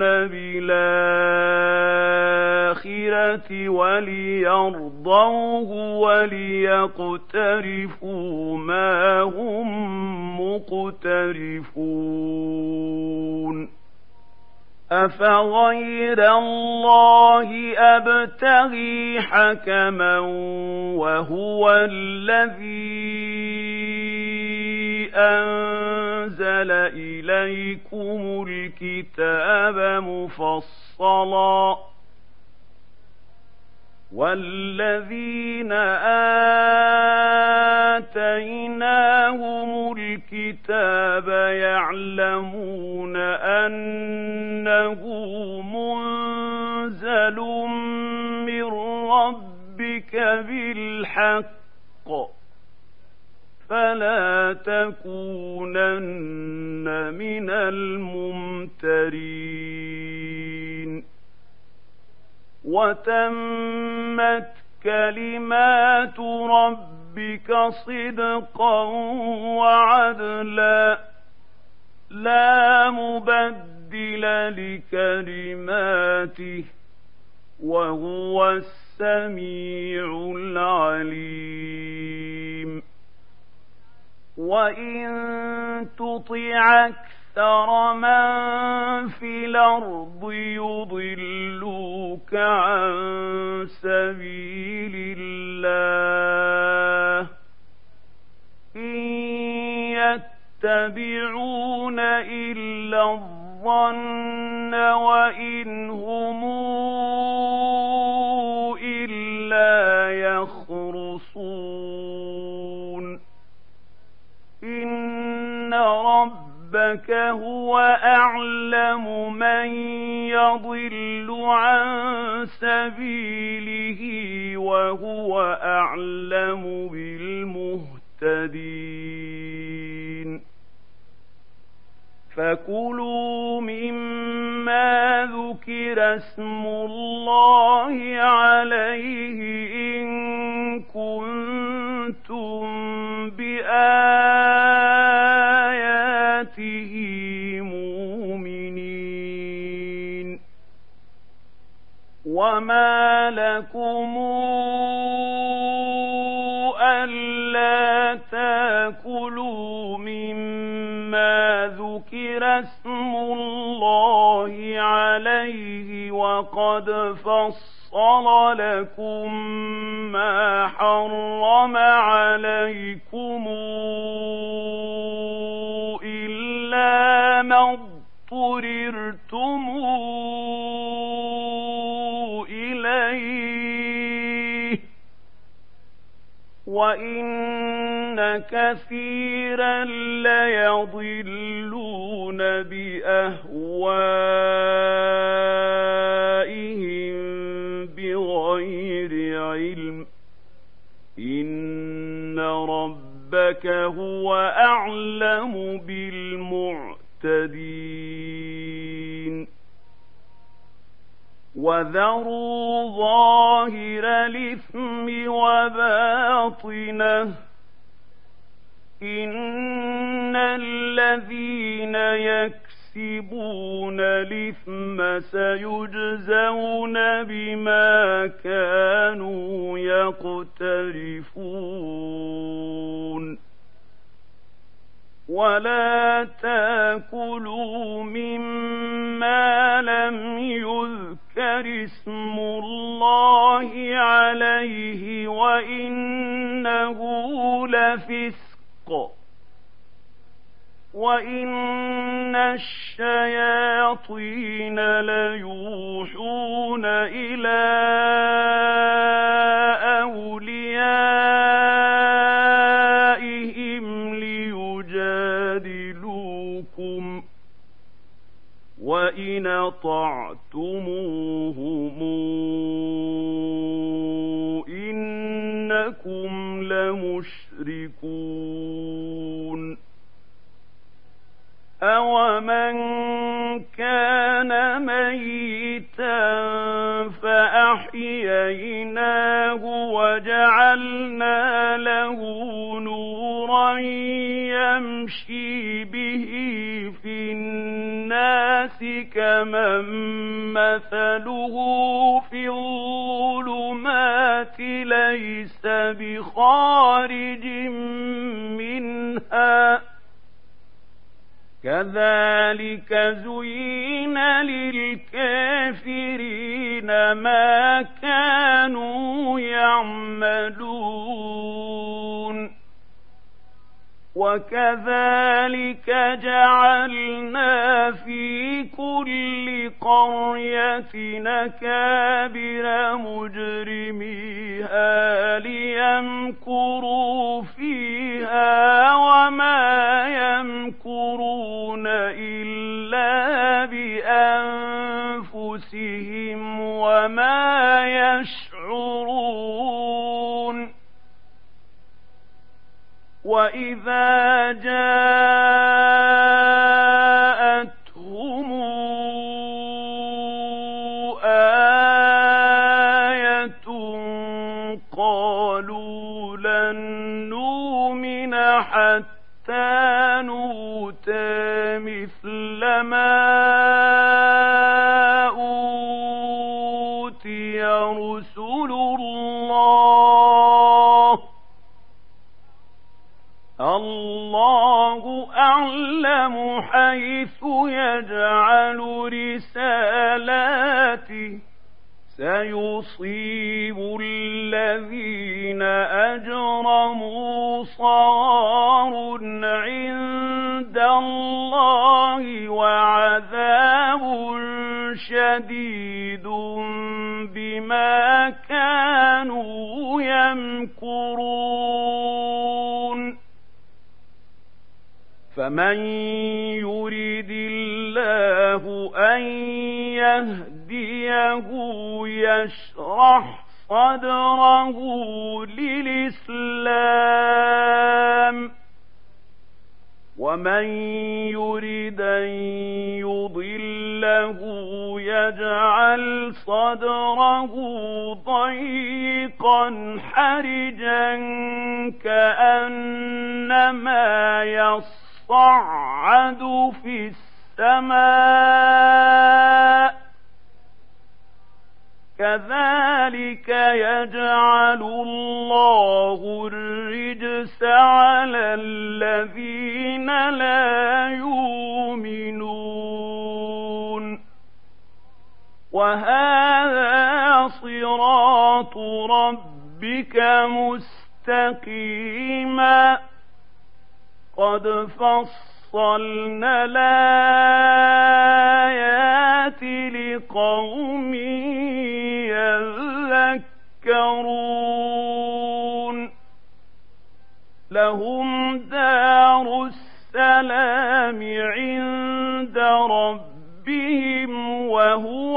بالآخرة وليرضوه وليقترفوا ما هم مقترفون أفغير الله أبتغي حكما وهو الذي أنزل إليكم الكتاب مفصلا والذين آتيناهم الحق فلا تكونن من الممترين وتمت كلمات ربك صدقا وعدلا لا مبدل لكلماته وهو السميع العليم وإن تطع أكثر من في الأرض يضلوك عن سبيل الله إن يتبعون إلا الظن وإن هم إلا يخرصون إن ربك هو أعلم من يضل عن سبيله وهو أعلم بالمهتدين فكلوا مما ذكر اسم الله عليه إن كنتم بآياته مؤمنين وما لكم ألا تأكلوا مما ذكر اسم الله عليه وقد فصل لكم ما حرم عليكم إلا ما اضطررتم إليه وإن كثيرا ليضلون بأهوائهم بغير علم إن ربك هو أعلم بالمعتدين وذروا ظاهر الإثم وباطنه إن الذين يكسبون الإثم سيجزون بما كانوا يقترفون ولا تأكلوا مما لم يذكر اسم الله عليه وإنه لفسق وإن الشياطين ليوحون إلى أوليائهم ليجادلوكم وإن أطعتموهم إنكم لمشركون أومن كان ميتا فأحييناه وجعلنا له نورا يمشي به في الناس كمن مثله في الظلمات ليس بخارج منها كذلك زين للكافرين ما كانوا يعملون وكذلك جعلنا في كل قرية أكابر مجرميها ليمكروا فيها وما يمكرون إلا بأنفسهم وما يشعرون وإذا جاءتهم آية قالوا لن نؤمن حتى نؤتى مثل ما أوتي رسل الله أعلم حيث يجعل رسالاته سيصيب الذين أجرموا صغار عند الله وعذاب شديد بما كانوا يمكرون فمن يرد الله أن يهديه يشرح صدره للإسلام ومن يرد أن يضله يجعل صدره ضيقا حرجا كأنما يصعد في السماء كذلك يجعل الله الرجس على الذين لا يؤمنون وهذا صراط ربك مستقيما قد فصلنا الآيات لقوم يذكرون لهم دار السلام عند ربهم وهو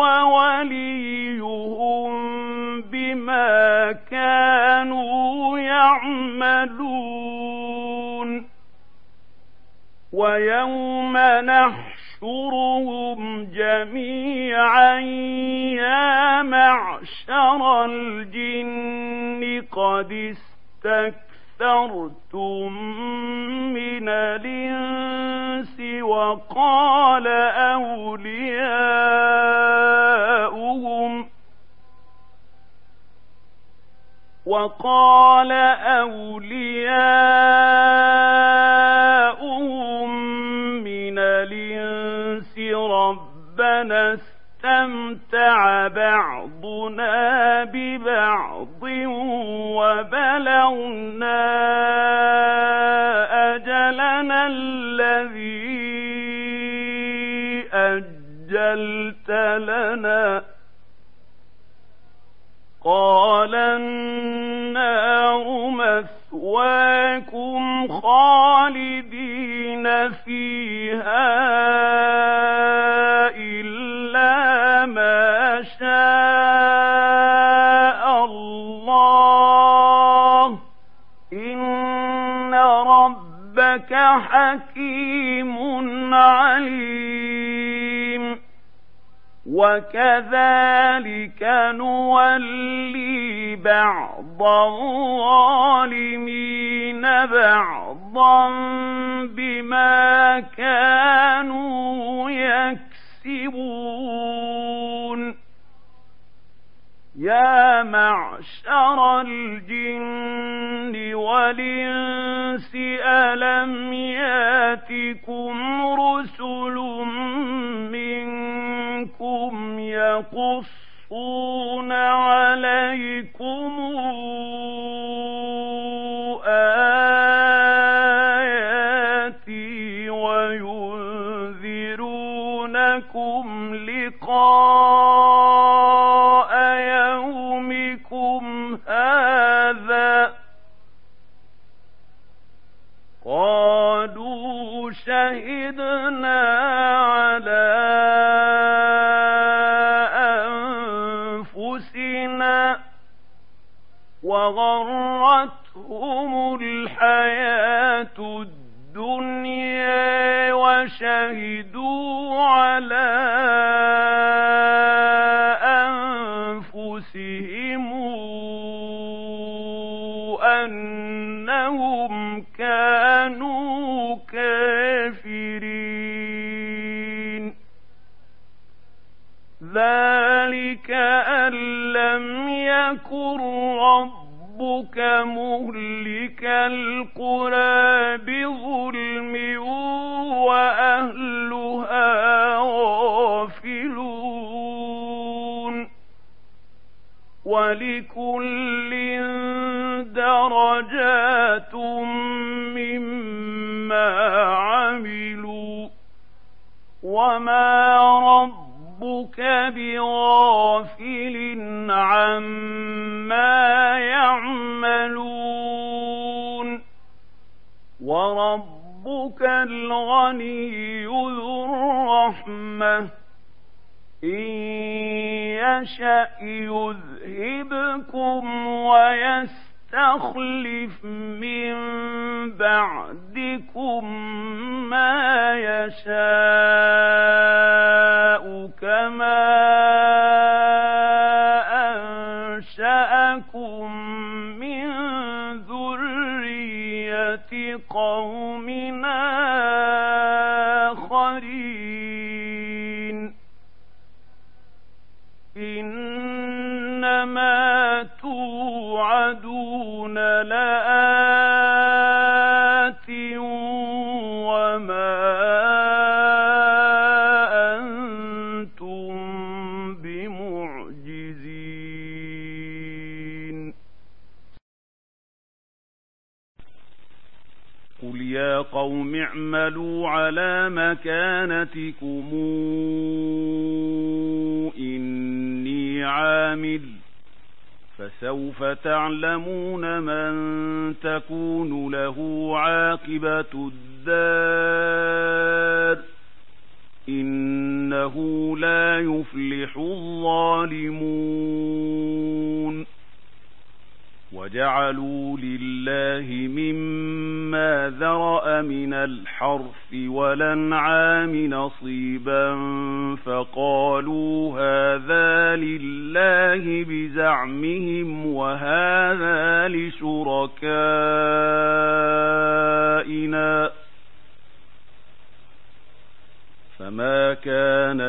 وليهم بما كانوا يعملون ويوم نحشرهم جميعا يا معشر الجن قد استكثرتم من الإنس وقال أولياؤهم من الإنس ربنا استمتع بعضنا ببعض وبلغنا أجلنا الذي أجلت لنا قال النار مثواكم خالدين فيها إلا ما شاء الله إن ربك حكيم عليم وكذلك نولي بعض الظالمين بعضا بما كانوا يكسبون يا معشر الجن والإنس ألم يأتكم رسل منكم يقصون عليكم آياتي وينذرونكم لقاء يومكم هذا قالوا شهدنا على أنفسنا وغرتهم الحياة أنهم كانوا كافرين ذلك أن لم يكن ربك مهلك القرى بظلم وأهلها غافلون ولكل درجات مما عملوا وما ربك بغافل عما يعملون وربك الغني ذو الرحمة إن يشأ يذهبكم ويستخلف من بعدكم ما يشاء كما أنشأكم من ذرية قوم آخرين إنما توعدون لآت وما أنتم بمعجزين قل يا قوم اعملوا على مكانتكم إني عامل فسوف تعلمون من تكون له عاقبة الدار إنه لا يفلح الظالمون وجعلوا لله مما ذرأ من الحرث والأنعام نصيبا فقالوا هذا لله بزعمهم وهذا لشركائنا فما كان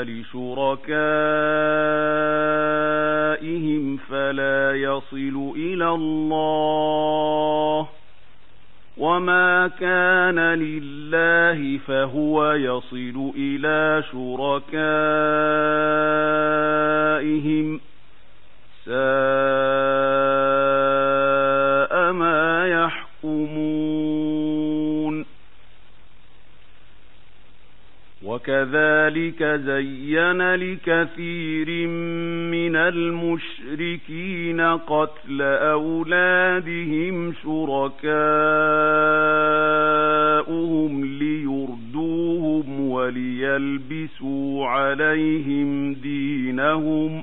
لشركائهم فلا يصل إلى الله وما كان لله فهو يصل إلى شركائهم ساء ما يحكمون وكذلك زين لكثير من المشركين قتل أولادهم شركاؤهم ليردوهم وليلبسوا عليهم دينهم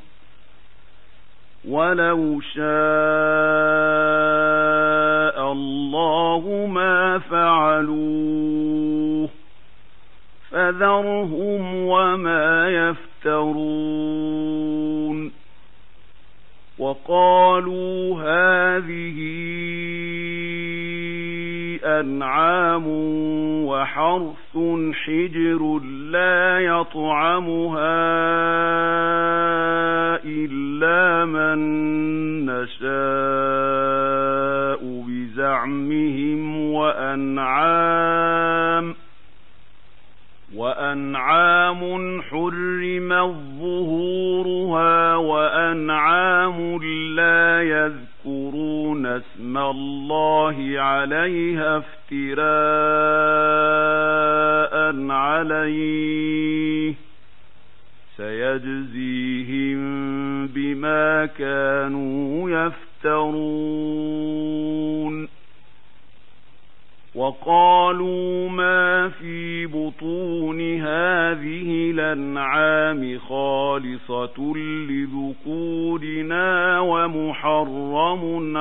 ولو شاء الله ما فعلوه فذرهم وما يفترون وقالوا هذه أنعام وحرث حجر لا يطعمها إلا من نشاء بزعمهم وأنعام حرمت ظهورها وأنعام لا يذكرون اسم الله عليها افتراء عليه سيجزيهم بما كانوا يفترون وقالوا ما في بطون هذه الأنعام خالصة لذكورنا ومحرم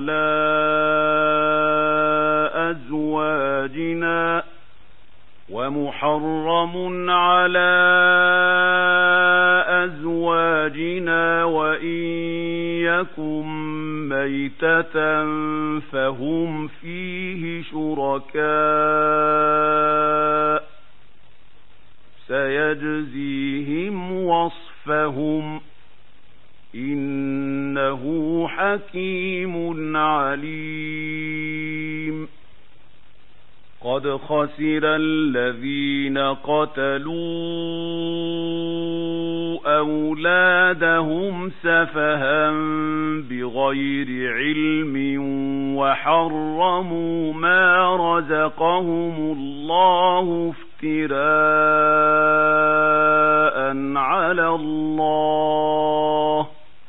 على أزواجنا وإن يكن ميتة فهم فيه شركاء سيجزيهم وصفهم إنه حكيم عليم قد خسر الذين قتلوا أولادهم سفها بغير علم وحرموا ما رزقهم الله افتراء على الله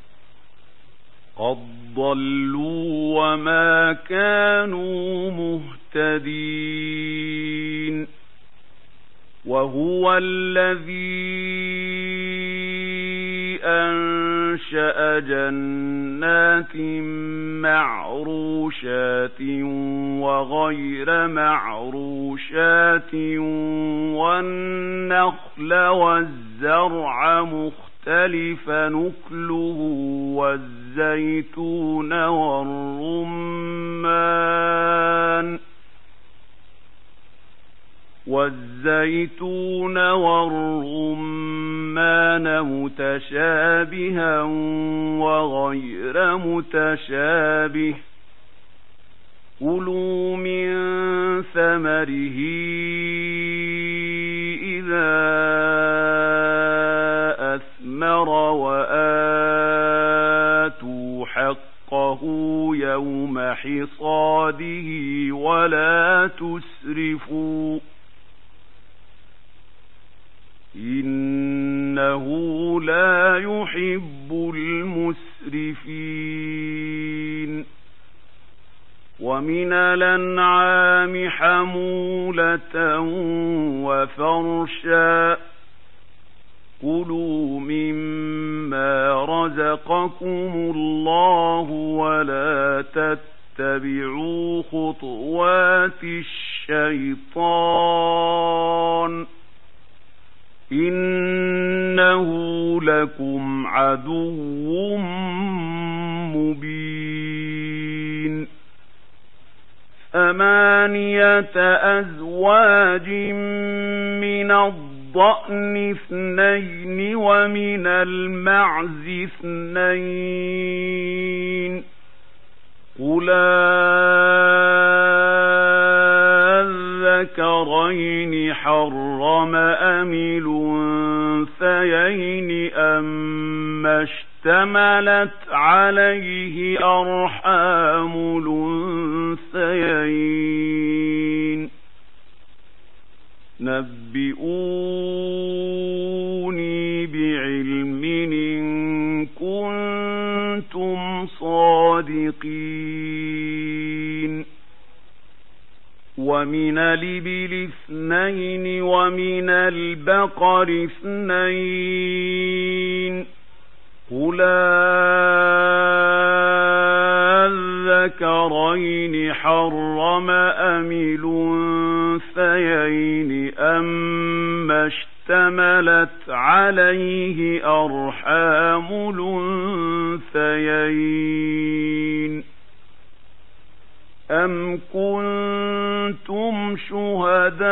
قد ضلوا وما كانوا مهتدين وهو الذي أنشأ جنات معروشات وغير معروشات والنخل والزرع مختلفا نكله والزيتون والرمان متشابها وغير متشابه كلوا من ثمره إذا أثمر وآتوا حقه يوم حصاده ولا تسرفوا إنه لا يحب المسرفين ومن الأنعام حمولة وفرشا كلوا مما رزقكم الله ولا تتبعوا خطوات الشيطان إنه لكم عدو مبين 8 أزواج من الضأن 2 ومن المعز 2 قل الذكرين حرم أم الأنثيين أما اشتملت عليه أرحام الأنثيين نبئوني بعلم إن كنتم صادقين ومن الإبل 2 ومن البقر 2 قل الذكرين حرم أم الأنثيين أما اشتملت عليه أرحام الأنثيين أم كنتم شهداء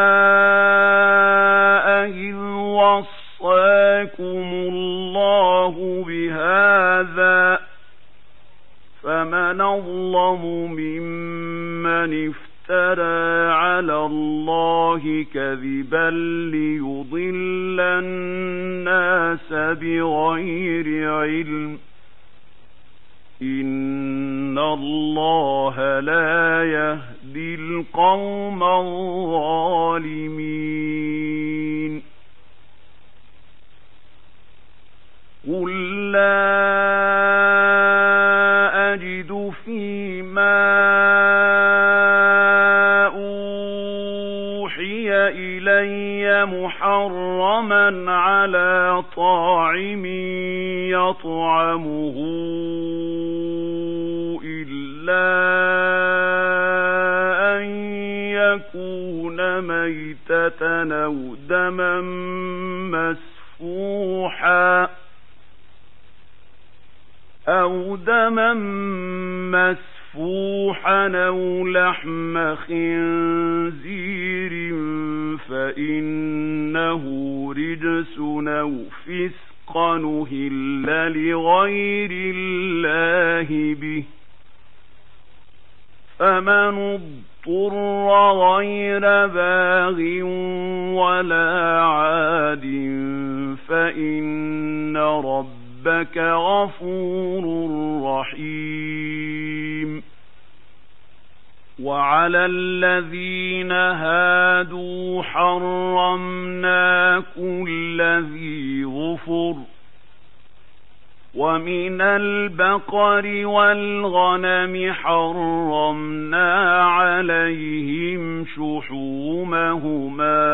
إذ وصاكم الله بهذا فمن أظلم ممن افترى على الله كذبا ليضل الناس بغير علم إن الله لا يهدي القوم الظالمين قل لا أجد فيما أوحي إلي محرما على طاعم يطعمه إلا أن يكون ميتة أو دما مسفوحا أو دما مسفوحا أو لحم خنزير فإنه رجس أو فسقا أهل لغير الله به فمن اضطر غير باغ ولا عاد فإن ربك غفور رحيم وعلى الذين هادوا حرمنا كل ذي ظفر ومن البقر والغنم حرمنا عليهم شحومهما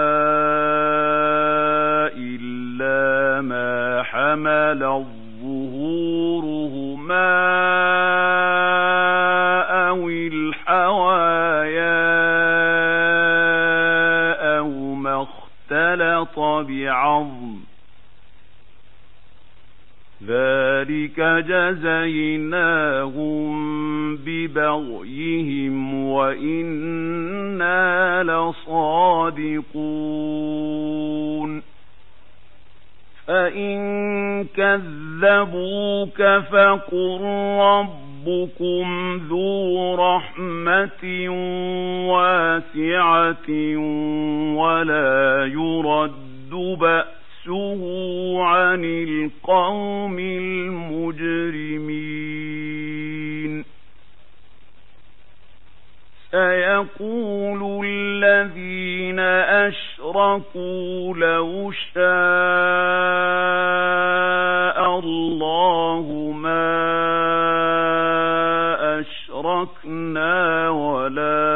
إلا ما حملت ظهورهما أو الحوايا أو ما اختلط بعظم ذلك جزيناهم ببغيهم وإنا لصادقون فإن كذبوك فقل ربكم ذو رحمة واسعة ولا يرد بأسه عن القوم المجرمين سيقول الذين أشركوا لو شاء الله ما أشركنا ولا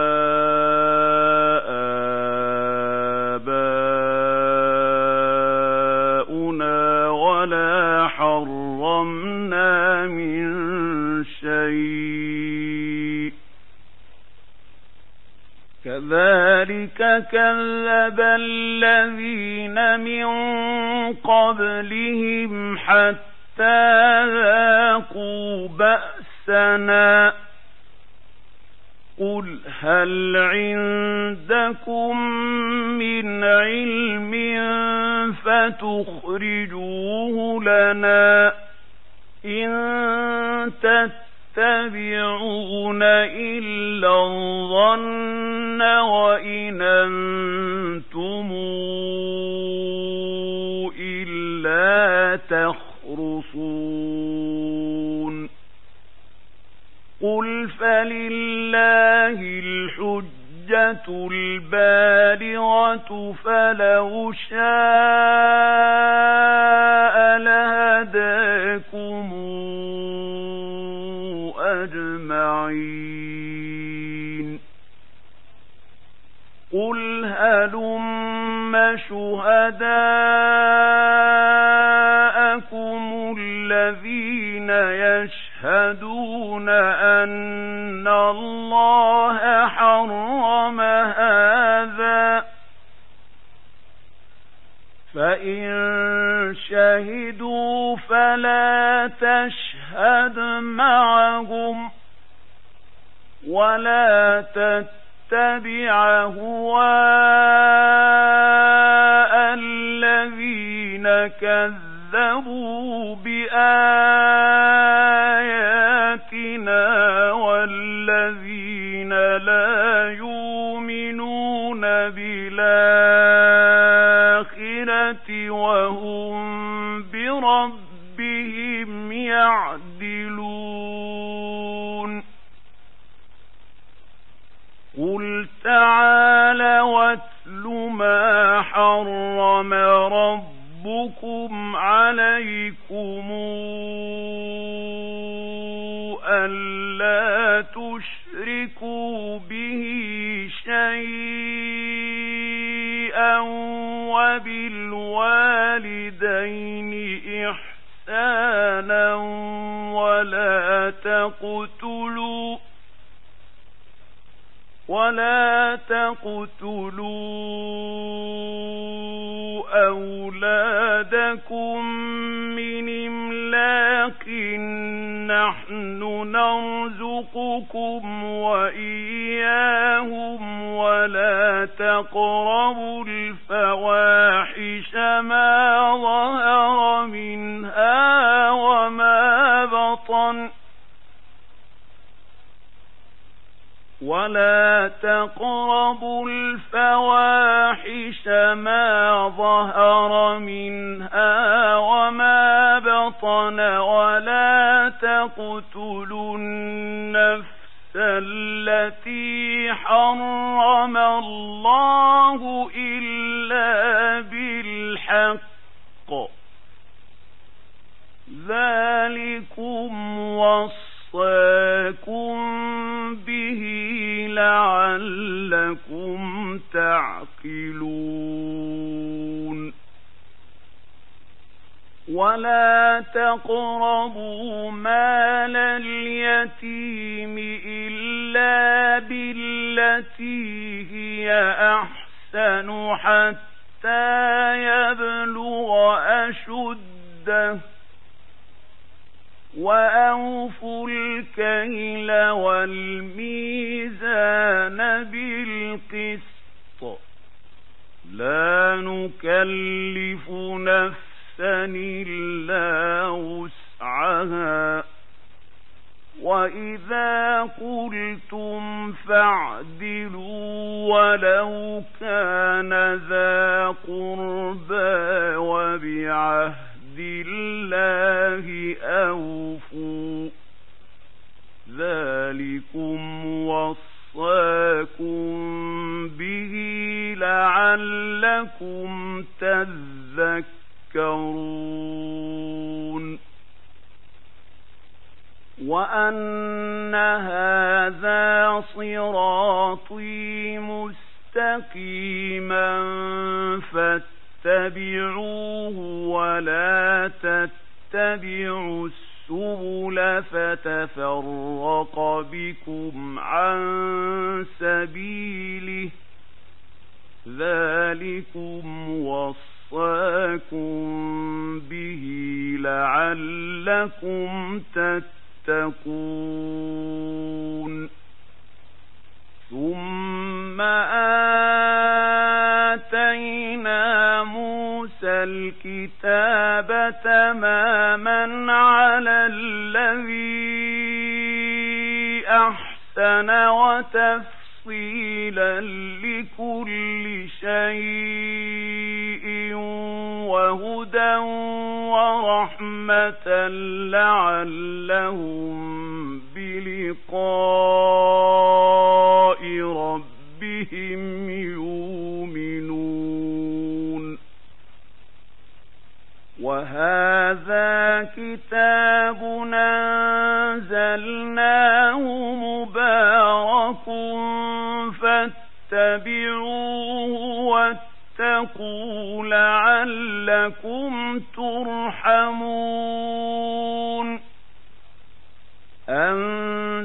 آباؤنا ولا حرمنا من شيء كذلك كذب الذين من قبلهم حتى ذاقوا بأسنا قل هل عندكم من علم فتخرجوه لنا إن تتبعون إلا الظن وإن أنتم إلا تخرصون قل فلله الحجة البالغة فلو شاء لهداكم أجمعين قل هلم شهداءكم الذين يشهدون أن الله حرم هذا فإن شهدوا فلا تشهد معهم ولا تتبع هواء الذين كذبوا بآياتنا والذين لا يؤمنون بالآخرة وهم بربهم يعدلون قل تعالى واتل ما حرم ربكم عليكم ألا تشركوا به شيئا وبالوالدين إحسانا ولا تقتلوا أولادكم من إملاق نحن نرزقكم وإياهم ولا تقربوا الفواحش ما ظهر منها وما بطن ولا تقتلوا النفس التي حرم الله إلا بالحق ذلكم وصاكم به لعلكم تعقلون ولا تقربوا مال اليتيم إلا بالتي هي أحسن حتى يبلغ أشده وأوفوا الكيل والميزان بالقسط لا نكلف نفسا إلا وسعها وإذا قلتم فاعدلوا ولو كان ذا قربى وبعهد الله أوفوا ذلكم وصاكم به لعلكم تذكرون وأن هذا صراطي مستقيما فاتبعوه ولا تتبعوا السبل فتفرق بكم عن سبيله ذلكم وصاكم به لعلكم تتقون ثم آتينا موسى الكتاب تماما على الذي أحسن وتفصيلا لكل شيء وهدى ورحمة لعلهم بلقاء ربهم يؤمنون وهذا كتاب أنزلناه مبارك فاتبعوه واتقوا لعلكم ترحمون أن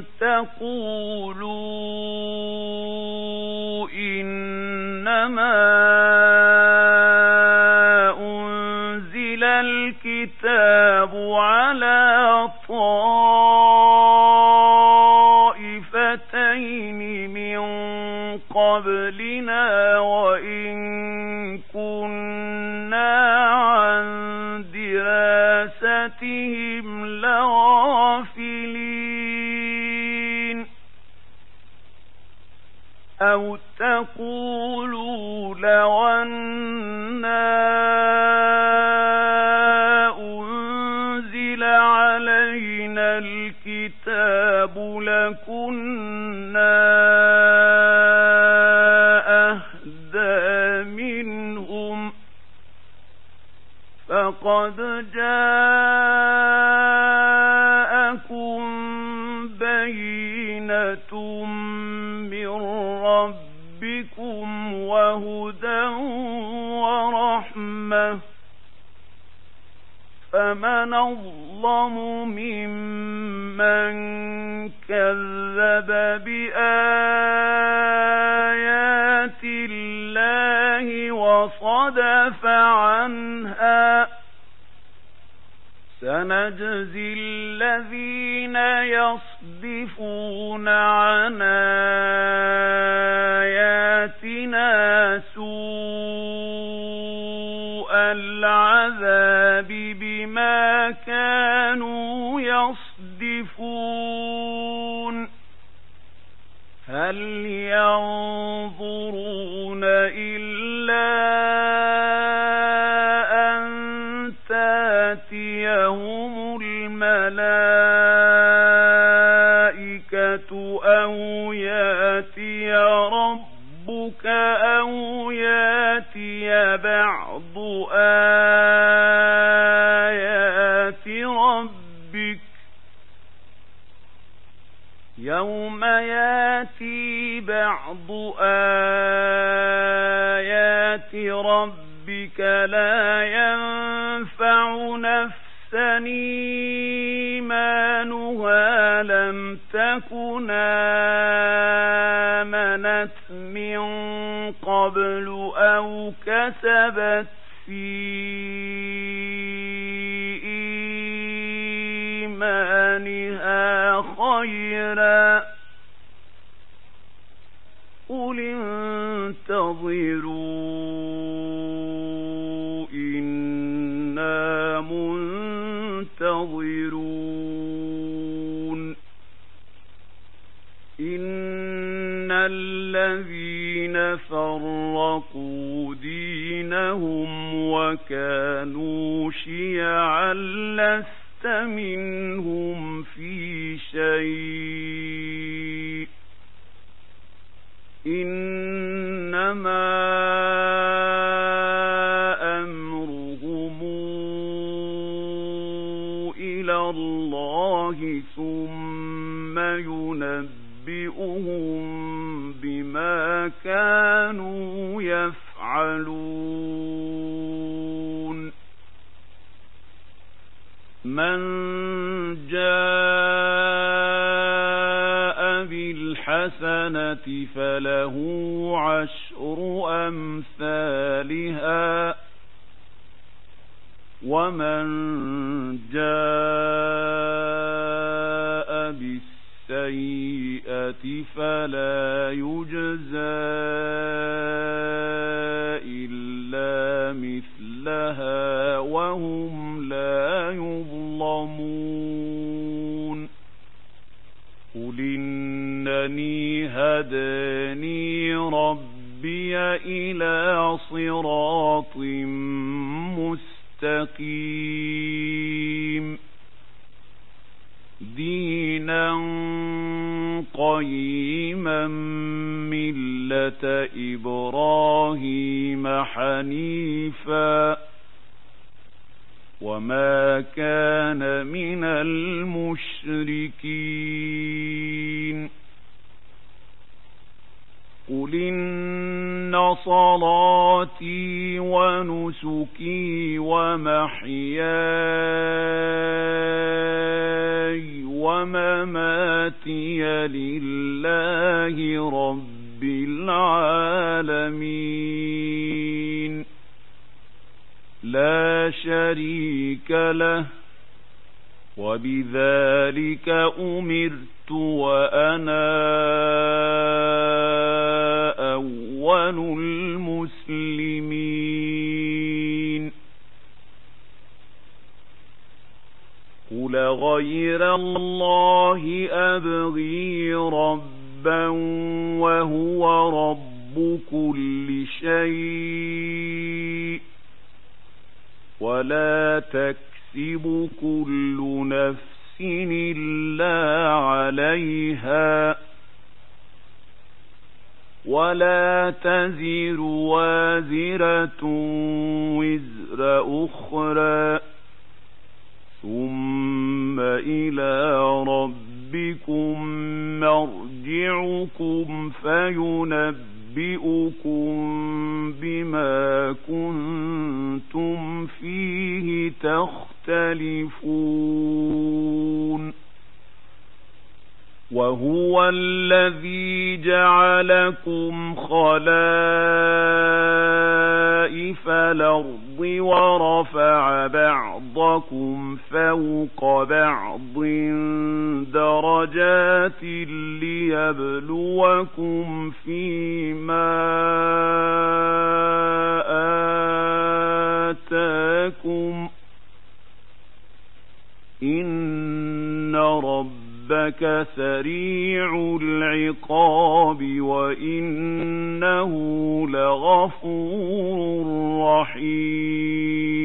تقولوا إنما أنزل الكتاب على طائفتين من قبلنا وإن كنا عن دراستهم لغافلين أو تقولوا لو أنا أنزل علينا الكتاب لكنا أهدى منهم فقد جاءكم بينة من ربكم وهدى ورحمة فمن أظلم ممن كذب بآيات الله وصدف عنها سنجزي الذين يصدفون عن آياتنا سوء العذاب بما كانوا يصدفون هل ينظرون إلا أن تأتيهم الملائكة أو يأتي ربك أو يأتي بعض آيات ربك يوم يأتي بعض آيات ربك لا ينفع نفسا إيمانها لم تكن آمنت من قبل أو كسبت في إيمانها خيرا قل انتظروا إنا منتظرون إن الذين فرقوا دينهم وكانوا شيعا لست منهم في شيء إنما أمرهم إلى الله ثم ينبئهم بما كانوا يفعلون من جاء بالحسنة فله عشر أمثالها ومن جاء بالسيئة فلا يجزى إلا مثلها وهم لا يظلمون قل إنني هداني ربي إلى صراط مستقيم دينا قيما ملة إبراهيم حنيفا وما كان من المشركين قل إن صلاتي ونسكي ومحياي ومماتي لله رب العالمين لا شريك له وبذلك أمرت وأنا أول المسلمين قل غير الله أبغي ربا وهو رب كل شيء ولا تكسب كل نفس إلا عليها ولا تزر وازرة وزر أخرى ثم إلى ربكم مرجعكم فينبئكم بما كنتم فيه تختلفون وهو الذي جعلكم خلائف خسائف الأرض ورفع بعضكم فوق بعض درجات ليبلوكم فيما آتاكم إن ربك سريع العقاب وإنه لغفور رحيم